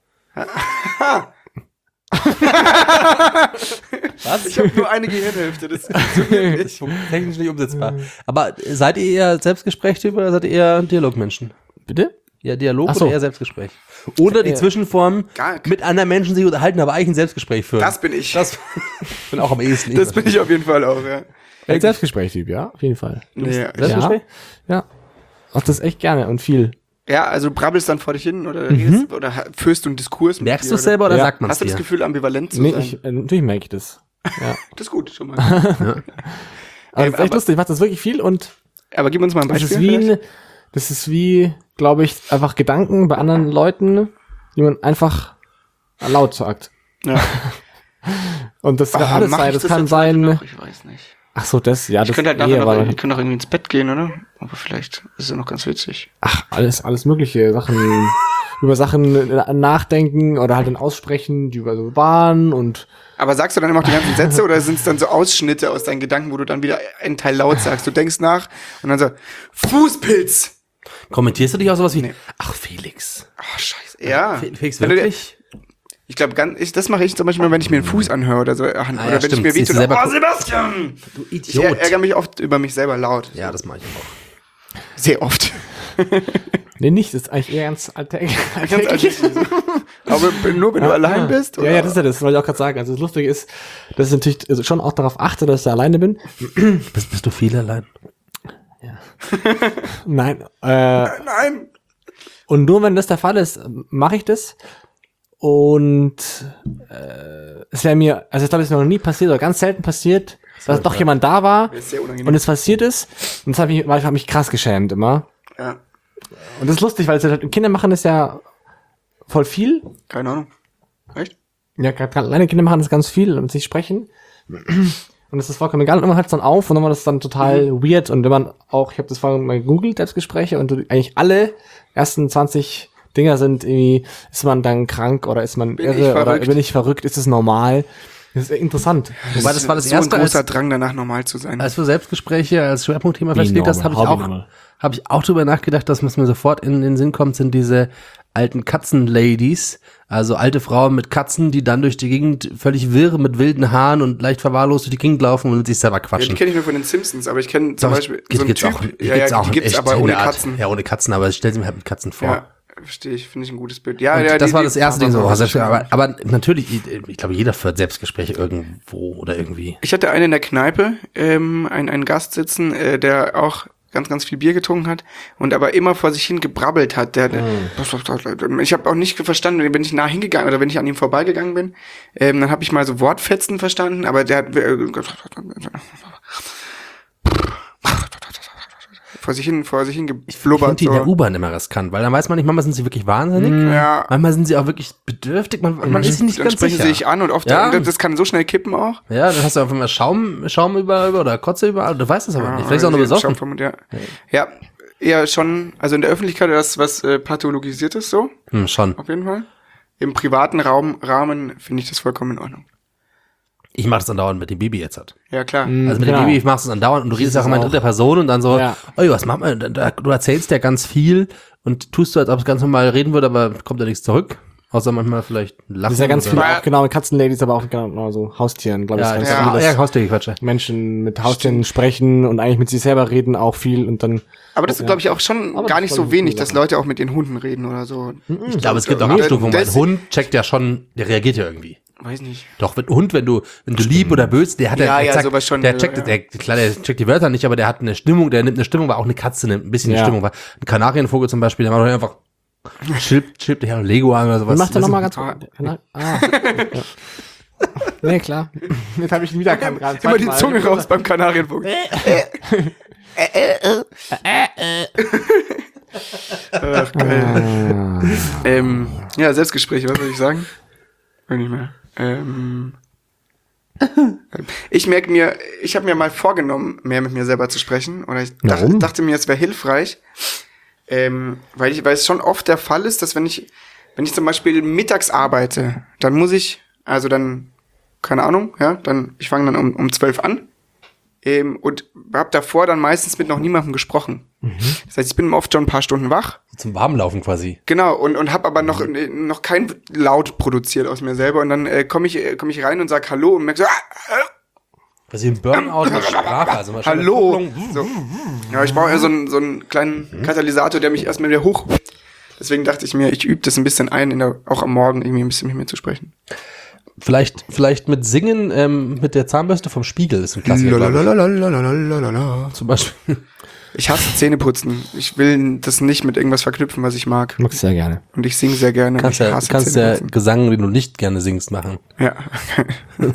Was? Ich habe nur eine Gehirnhälfte. Das funktioniert nicht. Technisch nicht umsetzbar. Aber seid ihr eher Selbstgesprächstyp oder seid ihr eher Dialogmenschen? Bitte? Ja, Dialog Ach so. oder eher Selbstgespräch? Oder die Äh, Zwischenform gar- mit anderen Menschen sich unterhalten, aber eigentlich ein Selbstgespräch führen. Das bin ich. Das bin auch am ehesten. Das bin ich auf jeden Fall auch, ja. Ein Selbstgespräch-Typ, ja, auf jeden Fall. Nee, Selbstgespräch? Ja. Ja. Mach das echt gerne und viel. ja, also du brabbelst dann vor dich hin oder redest oder ha- führst du einen Diskurs mit Merkst dir, du es selber oder Ja. sagt man es Hast du das dir? Gefühl, ambivalent zu Nee, sein? ich, äh, natürlich merke ich das. Ja. Das ist gut, schon mal. Aber Ey, das ist echt aber- lustig, ich mach das wirklich viel und Aber gib uns mal ein Das Beispiel. ist wie, vielleicht. ein, das ist wie, glaube ich, einfach Gedanken bei anderen Leuten, die man einfach laut sagt. Ja. Und das kann Oh, alles mach sein. ich Das das kann jetzt heute sein. noch? Ich weiß nicht. Ach so, das, ja, das Ich könnte halt eh, nachher noch, aber- ich könnte noch irgendwie ins Bett gehen, oder? Aber vielleicht ist es ja noch ganz witzig. Ach, alles, alles mögliche Sachen, über Sachen nachdenken oder halt dann aussprechen, die über so waren und Aber sagst du dann immer auch die ganzen Sätze oder sind es dann so Ausschnitte aus deinen Gedanken, wo du dann wieder einen Teil laut sagst? Du denkst nach und dann so, Fußpilz! Kommentierst du dich auch sowas wie, Nee. ach Felix. Ach, scheiße. Ja. Felix, Wenn du dir- wirklich? Ich glaube, ganz, ich, das mache ich zum Beispiel mal, wenn ich mir einen Fuß anhöre oder so. Ach, oder ja, wenn stimmt. ich mir weh Siehst du tue, selber oh, gu- Sebastian! Du Ich Idiot. ärgere mich oft über mich selber laut. Ja, das mache ich auch. Sehr oft. nee, nicht, das ist eigentlich eher ganz alltäglich. Ganz alltäglich. Aber nur, wenn du allein bist? Ja, ja, das ist ja das, was ich auch gerade sagen. Also das Lustige ist, dass ich natürlich also schon auch darauf achte, dass ich da alleine bin. Bist, bist du viel allein? Nein. Äh, Nein! und nur wenn das der Fall ist, mache ich das. Und äh, es wäre mir, also ich glaube, es ist mir noch nie passiert oder ganz selten passiert, dass doch jemand da war Das ist sehr unangenehm. und es passiert ist. Und das hat mich, manchmal hat mich krass geschämt immer. Ja, Und das ist lustig, weil es halt, Kinder machen das ja voll viel. keine Ahnung. Echt? Ja, gerade kleine Kinder machen das ganz viel und sich sprechen. Und das ist vollkommen egal. Und man hört es dann auf und dann war das dann total Mhm. weird. Und wenn man auch, ich habe das vorhin mal gegoogelt, Selbstgespräche, und du, eigentlich alle ersten zwanzig Dinger sind irgendwie, ist man dann krank oder ist man Bin ich irre oder verrückt? bin ich verrückt, ist es normal? Das ist interessant. Wobei, das war das so erste, ein großer als, Drang danach normal zu sein. als du Selbstgespräche als Schwerpunktthema festgelegt hast, habe ich Hobby auch, normal. habe ich auch drüber nachgedacht, dass was mir sofort in den Sinn kommt, sind diese alten Katzenladies, also alte Frauen mit Katzen, die dann durch die Gegend völlig wirr mit wilden Haaren und leicht verwahrlost durch die Gegend laufen und mit sich selber Ja, die quatschen. kenne ich nur von den Simpsons, aber ich kenne zum Doch, Beispiel gibt- so einen gibt's Typ, auch, ja, gibt's ja, auch die in gibt's echt aber in ohne der Art. Katzen. Ja, ohne Katzen, aber stell sie mir halt mit Katzen vor. Ja, verstehe ich, finde ich ein gutes Bild. Ja, Und ja, das die- war die- das erste Ding so. aber- Also, aber, aber natürlich, ich, ich glaube, jeder führt Selbstgespräche irgendwo oder irgendwie. Ich hatte einen in der Kneipe, ähm, einen, einen Gast sitzen, äh, der auch ganz, ganz viel Bier getrunken hat und aber immer vor sich hin gebrabbelt hat. Der, der, Ich habe auch nicht verstanden, wenn ich nah hingegangen oder wenn ich an ihm vorbeigegangen bin, ähm, dann habe ich mal so Wortfetzen verstanden, aber der hat äh, vor sich hin, vor sich hin Ich finde geflubbert. die in der So. U-Bahn immer riskant, weil dann weiß man nicht, manchmal sind sie wirklich wahnsinnig, Ja. manchmal sind sie auch wirklich bedürftig, man, man ist sich nicht Dann ganz sprechen sicher. sie sich an und oft, Ja. und das kann so schnell kippen auch. Ja, dann hast du einfach mal Schaum, Schaum überall über oder Kotze überall, du weißt es aber nicht. Vielleicht ist auch nur Ja, besoffen. Schaumform- Ja. ja, eher schon, also in der Öffentlichkeit das, was äh, pathologisiert ist, so, Hm, schon. auf jeden Fall. Im privaten Raum, Rahmen finde ich das vollkommen in Ordnung. Ich mache das andauernd mit dem Baby jetzt halt. Ja, klar. Also mit Genau. dem Baby machst du es andauernd und du redest ist auch immer in auch. dritter Person und dann so, Ja. oh, was macht man? Da- Du erzählst ja ganz viel und tust du, als ob es ganz normal reden würde, aber kommt da nichts zurück. Außer manchmal vielleicht lachen. Das ist ja ganz oder- viele, Aber- auch genau, mit Katzenladies, aber auch genau so Haustieren, glaube ich. Ja, ist ja, ganz ja, viel, ja, dass Haustierquatsche. Menschen mit Haustieren sprechen und eigentlich mit sich selber reden auch viel und dann Aber das ist, glaube ich, auch schon Aber gar das nicht ist so voll wenig, coole dass Sache. Leute auch mit den Hunden reden oder so. Ich glaube, es gibt auch Ja, Abstufungen, weil das- ein Hund checkt ja schon, der reagiert ja irgendwie. Weiß nicht. Doch, wenn ein Hund, wenn du, wenn du lieb oder böse, der hat Ja, der, ja, zack, sowas schon, der ja, checkt, ja. der, klar, der checkt die Wörter nicht, aber der hat eine Stimmung, der nimmt eine Stimmung, weil auch eine Katze nimmt ein bisschen Ja. die Stimmung, weil ein Kanarienvogel zum Beispiel, der macht doch einfach, chillt, chillt dich an Lego an oder sowas. macht er Das nochmal ist- ganz kurz. Ah. ja. Nee, klar. Jetzt habe ich ihn wieder erkannt gerade. Immer die Zweimal. Zunge raus beim Kanarienvogel. Ach, geil. ähm, ja, Selbstgespräche, was soll ich sagen? Will nicht mehr. Ähm, ich merke mir, ich habe mir mal vorgenommen, mehr mit mir selber zu sprechen. Oder ich dachte, Warum? dachte mir, es wäre hilfreich. Ähm, weil ich, weil es schon oft der Fall ist, dass wenn ich, wenn ich zum Beispiel mittags arbeite, dann muss ich, also dann, keine Ahnung, ja, dann, ich fange dann um, um zwölf an. Ähm, und habe davor dann meistens mit noch niemandem gesprochen. Das heißt, ich bin oft schon ein paar Stunden wach. Zum Warmlaufen quasi. Genau, und, und habe aber noch, äh, noch kein Laut produziert aus mir selber. Und dann äh, komme ich, äh, komm ich rein und sag Hallo und merk so, ah, Quasi ein Burnout mit Sprache. Also mal schon eine Hallo. Kupplung. So. Ja, ich brauche ja so einen, so einen kleinen Katalysator, der mich erstmal wieder hoch. Deswegen dachte ich mir, ich übe das ein bisschen ein, in der, auch am Morgen irgendwie ein bisschen mit mir zu sprechen. Vielleicht, vielleicht mit Singen ähm, mit der Zahnbürste vom Spiegel ist ein Klassiker, glaub ich. Lalalalalalala. Zum Beispiel. Ich hasse Zähneputzen. Ich will das nicht mit irgendwas verknüpfen, was ich mag. Mag sehr gerne. Und ich singe sehr gerne. und Kannst ich ja, hasse kannst ja Zähneputzen. Gesang, den du nicht gerne singst, machen. Ja.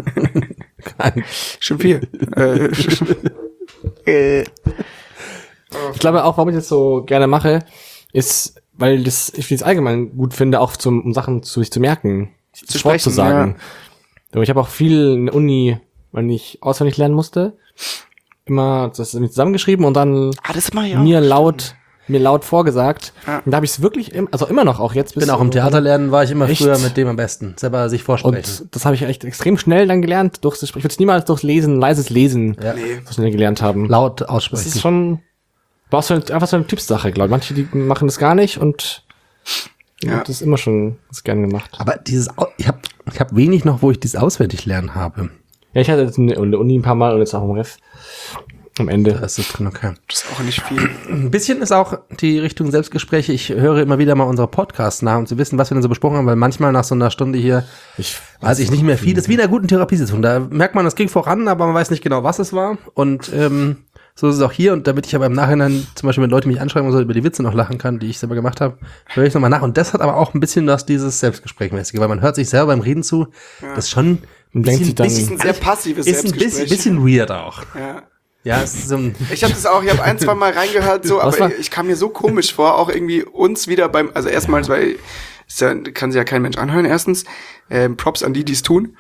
Schon viel. äh, äh. Ich glaube auch, warum ich das so gerne mache, ist, weil das, ich es allgemein gut finde, auch zum, um Sachen zu sich zu merken, Zu das Wort sprechen, zu sagen. Aber ich habe auch viel in der Uni, wenn ich auswendig lernen musste, immer das mit zusammengeschrieben und dann Ah, das mach ich auch. mir laut, mir laut vorgesagt. Ja. Und da habe ich es wirklich, im, also immer noch auch jetzt. Ich bin auch im Theaterlernen, war ich immer Echt? früher mit dem am besten. Selber sich vorsprechen. Und das habe ich echt extrem schnell dann gelernt. Durchs, ich würde es niemals durchs Lesen, leises Lesen Ja. Nee. so schnell gelernt haben. Laut Das aussprechen. ist schon, brauchst du einfach so eine Typsache, glaube ich. Manche, die machen das gar nicht und ich Ja. hab das immer schon das gerne gemacht. Aber dieses, Au- ich habe ich hab wenig noch, wo ich dieses auswendig lernen habe. Ja, ich hatte jetzt in der Uni ein paar Mal und jetzt auch im Ref am Ende. Da ist es drin, okay. Das ist auch nicht viel. Ein bisschen ist auch die Richtung Selbstgespräche. Ich höre immer wieder mal unsere Podcasts nach, um zu wissen, was wir denn so besprochen haben, weil manchmal nach so einer Stunde hier Ich weiß ich nicht mehr viel. Das ist wie in einer guten Therapiesitzung. Da merkt man, das ging voran, aber man weiß nicht genau, was es war. Und ähm, so ist es auch hier. Und damit ich aber im Nachhinein zum Beispiel, wenn Leute mich anschreiben und so über die Witze noch lachen kann, die ich selber gemacht habe, höre ich nochmal nach. Und das hat aber auch ein bisschen was dieses Selbstgesprächmäßige, weil man hört sich selber beim Reden zu. Das ist schon ein denkt sich dann- Das ist ein sehr passives ist ein Selbstgespräch. bisschen, bisschen weird auch. Ja. Ja, es ist so ein, Ich habe das auch, ich habe ein, zwei Mal reingehört, so, Was aber war- ich kam mir so komisch vor, auch irgendwie uns wieder beim, also erstmals, weil ist ja, kann sich ja kein Mensch anhören, erstens. Ähm, Props an die, die es tun.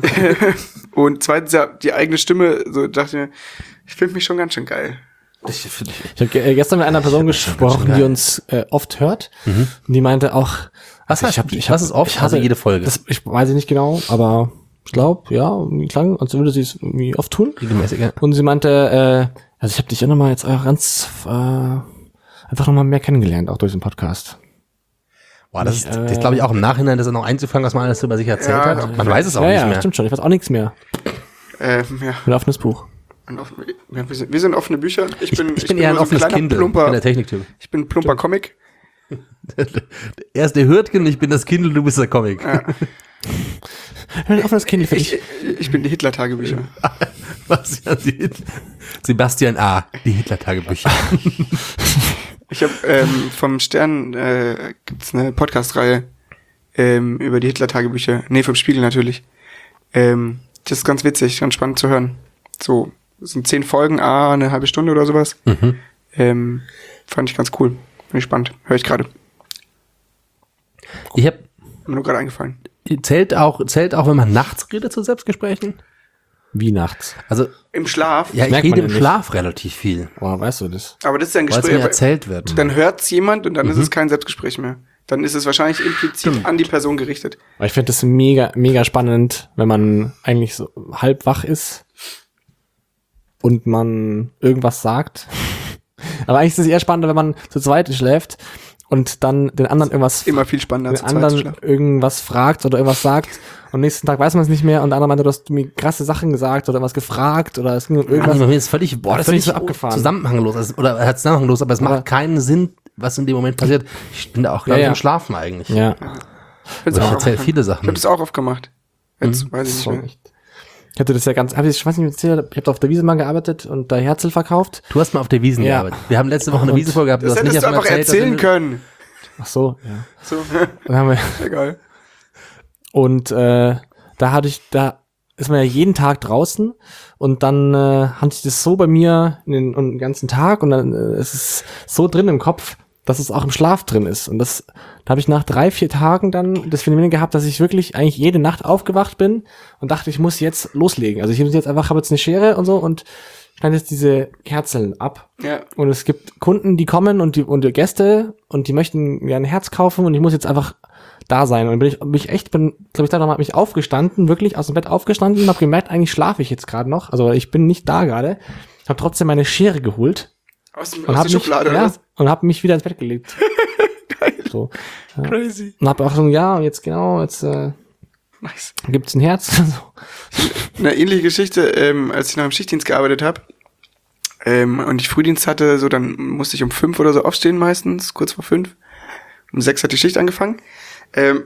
Und zweitens ja die eigene Stimme, so dachte ich mir, ich finde mich schon ganz schön geil. ich, ich, Ich habe ge gestern mit einer Person gesprochen, die uns äh, oft hört. Und die meinte auch, was heißt, ich hab, ich was hab, ist oft? ich hatte, Also jede Folge. Das, ich weiß nicht genau, aber ich glaube, ja, irgendwie klang, als würde sie es irgendwie oft tun. regelmäßig, ja. Und sie meinte, äh, also ich habe dich ja nochmal jetzt auch ganz äh, einfach nochmal mehr kennengelernt, auch durch den Podcast. Boah, das ist, Ich, das äh, glaube ich auch im Nachhinein, das noch einzufangen, was man alles über sich erzählt Ja, hat. Man weiß es auch ja, nicht ja, mehr. stimmt schon. Ich weiß auch nichts mehr. Ähm, ja, Ein offenes Buch. ein offen, ja, wir, sind, wir sind offene Bücher. Ich bin, Ich bin eher ein nur so offenes kleiner, Kindle. Ich bin Plumper, der Techniktyp. ich bin ein plumper Comic. Er ist der Hürtgen, ich bin das Kindle, du bist der Comic. Ein offenes Kind für Ich, dich. ich bin die Hitler-Tagebücher. Was? Ja, die Hit- Sebastian A., die Hitler-Tagebücher. Ich habe ähm, vom Stern äh, gibt's eine Podcast-Reihe ähm, über die Hitler-Tagebücher. Nee, vom Spiegel natürlich. Ähm, das ist ganz witzig, ganz spannend zu hören. So, das sind zehn Folgen, ah, eine halbe Stunde oder sowas. Mhm. Ähm, fand ich ganz cool. Finde ich spannend. Höre ich gerade. Ich hab, Mir nur gerade eingefallen. zählt auch, zählt auch, wenn man nachts redet zu Selbstgesprächen? Wie nachts. Also, Im Schlaf. ja, ich merkt rede man im ja nicht. Schlaf relativ viel, Boah, weißt du das? Aber das ist ja ein weil es Gespräch. mir aber erzählt wird. Dann hört's jemand und dann ist es kein Selbstgespräch mehr. Dann ist es wahrscheinlich implizit an die Person gerichtet. Aber ich finde das mega, mega spannend, wenn man eigentlich so halb wach ist und man irgendwas sagt. Aber eigentlich ist es eher spannender, wenn man zu zweit schläft und dann den anderen irgendwas, Immer viel spannender den zu zweit zu anderen schlafen. irgendwas fragt oder irgendwas sagt. Und am nächsten Tag weiß man es nicht mehr und der andere meinte, du hast mir krasse Sachen gesagt oder was gefragt oder es ging um Ja, irgendwas. bei mir ist völlig, boah, das völlig völlig so abgefahren. zusammenhanglos. Also, oder er hat zusammenhanglos, aber es Aber- macht keinen Sinn, was in dem Moment passiert. Ich bin da auch gar Ja, nicht ja. im Schlafen eigentlich. Ja. Find's Ich auch erzähle oft- viele Ich Sachen. habe das auch oft gemacht. Jetzt weiß ich nicht So mehr. nicht. Ich hatte das ja ganz, hab ich, ich weiß nicht, ich habe auf der Wiese mal gearbeitet und da Herzl verkauft. Du hast mal auf der Wiesen Ja. gearbeitet. Wir haben letzte Woche eine Und- Wiesenfolge gehabt. Du Das hast nicht hättest du davon einfach erzählt, dass erzählen wir- können. Ach so, ja. So, Dann haben wir, egal. und äh, da hatte ich, da ist man ja jeden Tag draußen und dann äh, hatte ich das so bei mir in den, und den ganzen Tag und dann äh, ist es so drin im Kopf, dass es auch im Schlaf drin ist. Und das, da habe ich nach drei, vier Tagen dann das Phänomen gehabt, dass ich wirklich eigentlich jede Nacht aufgewacht bin und dachte, ich muss jetzt loslegen. Also ich muss jetzt einfach, habe jetzt eine Schere und so und schneide jetzt diese Kerzeln ab. Ja. Und es gibt Kunden, die kommen und die, und die Gäste und die möchten mir ein Herz kaufen und ich muss jetzt einfach da sein. Und dann bin ich, bin ich echt, bin, glaube ich, da habe mich aufgestanden, wirklich aus dem Bett aufgestanden und habe gemerkt, eigentlich schlafe ich jetzt gerade noch. Also ich bin nicht da gerade. Habe trotzdem meine Schere geholt Aus, dem, und aus habe der mich, Schublade, oder ja, was? und habe mich wieder ins Bett gelegt. Geil. So. Ja. Crazy. Und habe auch so, ja, und jetzt genau, jetzt äh, Nice. gibt's ein Herz. so. Eine ähnliche Geschichte, ähm, als ich noch im Schichtdienst gearbeitet habe ähm, und ich Frühdienst hatte, so dann musste ich um fünf oder so aufstehen meistens, kurz vor fünf. Um sechs hat die Schicht angefangen. Ähm,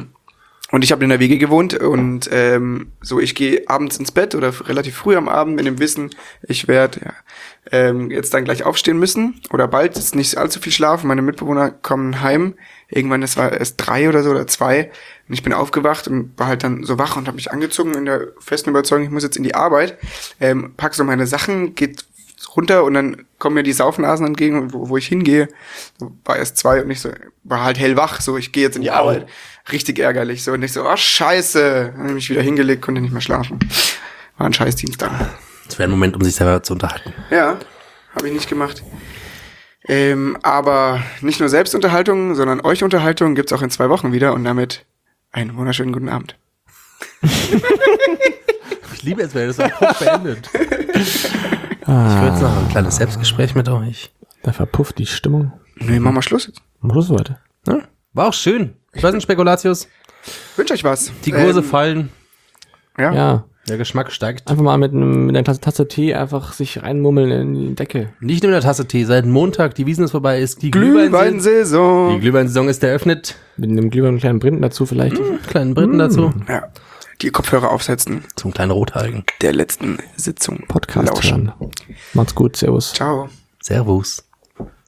und ich habe in der W G gewohnt und ähm, so ich gehe abends ins Bett oder f- relativ früh am Abend mit dem Wissen, ich werde ja, ähm, jetzt dann gleich aufstehen müssen oder bald, ist nicht allzu viel schlafen. Meine Mitbewohner kommen heim. Irgendwann, es war erst drei oder so oder zwei und ich bin aufgewacht und war halt dann so wach und habe mich angezogen in der festen Überzeugung, ich muss jetzt in die Arbeit, ähm, pack so meine Sachen, geht runter und dann kommen mir die Saufnasen entgegen, wo, wo ich hingehe. War erst zwei und ich so, war halt hellwach, so ich gehe jetzt in die Arbeit. Richtig ärgerlich. So und ich so, oh scheiße. Dann hab ich mich wieder hingelegt, konnte nicht mehr schlafen. War ein scheiß Dienstag. Das wäre ein Moment, um sich selber zu unterhalten. Ja, habe ich nicht gemacht. Ähm, aber nicht nur Selbstunterhaltung, sondern euch Unterhaltung gibt's auch in zwei Wochen wieder und damit einen wunderschönen guten Abend. Ich liebe es, wenn das abrupt beendet. Ich will jetzt noch ein kleines Selbstgespräch mit euch. Da verpufft die Stimmung. Nee, machen wir Schluss jetzt. Schluss heute. Ja, war auch schön. Ich weiß nicht, Spekulatius. Wünsche euch was. Die Kurse Ähm, fallen. Ja. Ja. Der Geschmack steigt. Einfach mal mit, einem, mit einer Tasse, Tasse Tee einfach sich reinmummeln in die Decke. Nicht nur mit der Tasse Tee. Seit Montag, die Wiesn ist vorbei, ist die Glühweinsaison. Glühweinsaison. Die Glühweinsaison ist eröffnet. Mit einem Glühwein und einem kleinen Brinden dazu vielleicht. Kleinen Briten dazu. Ja. Die Kopfhörer aufsetzen. Zum kleinen Rothaarigen. Der letzten Sitzung. Podcast lauschen. hören. Macht's gut. Servus. Ciao. Servus.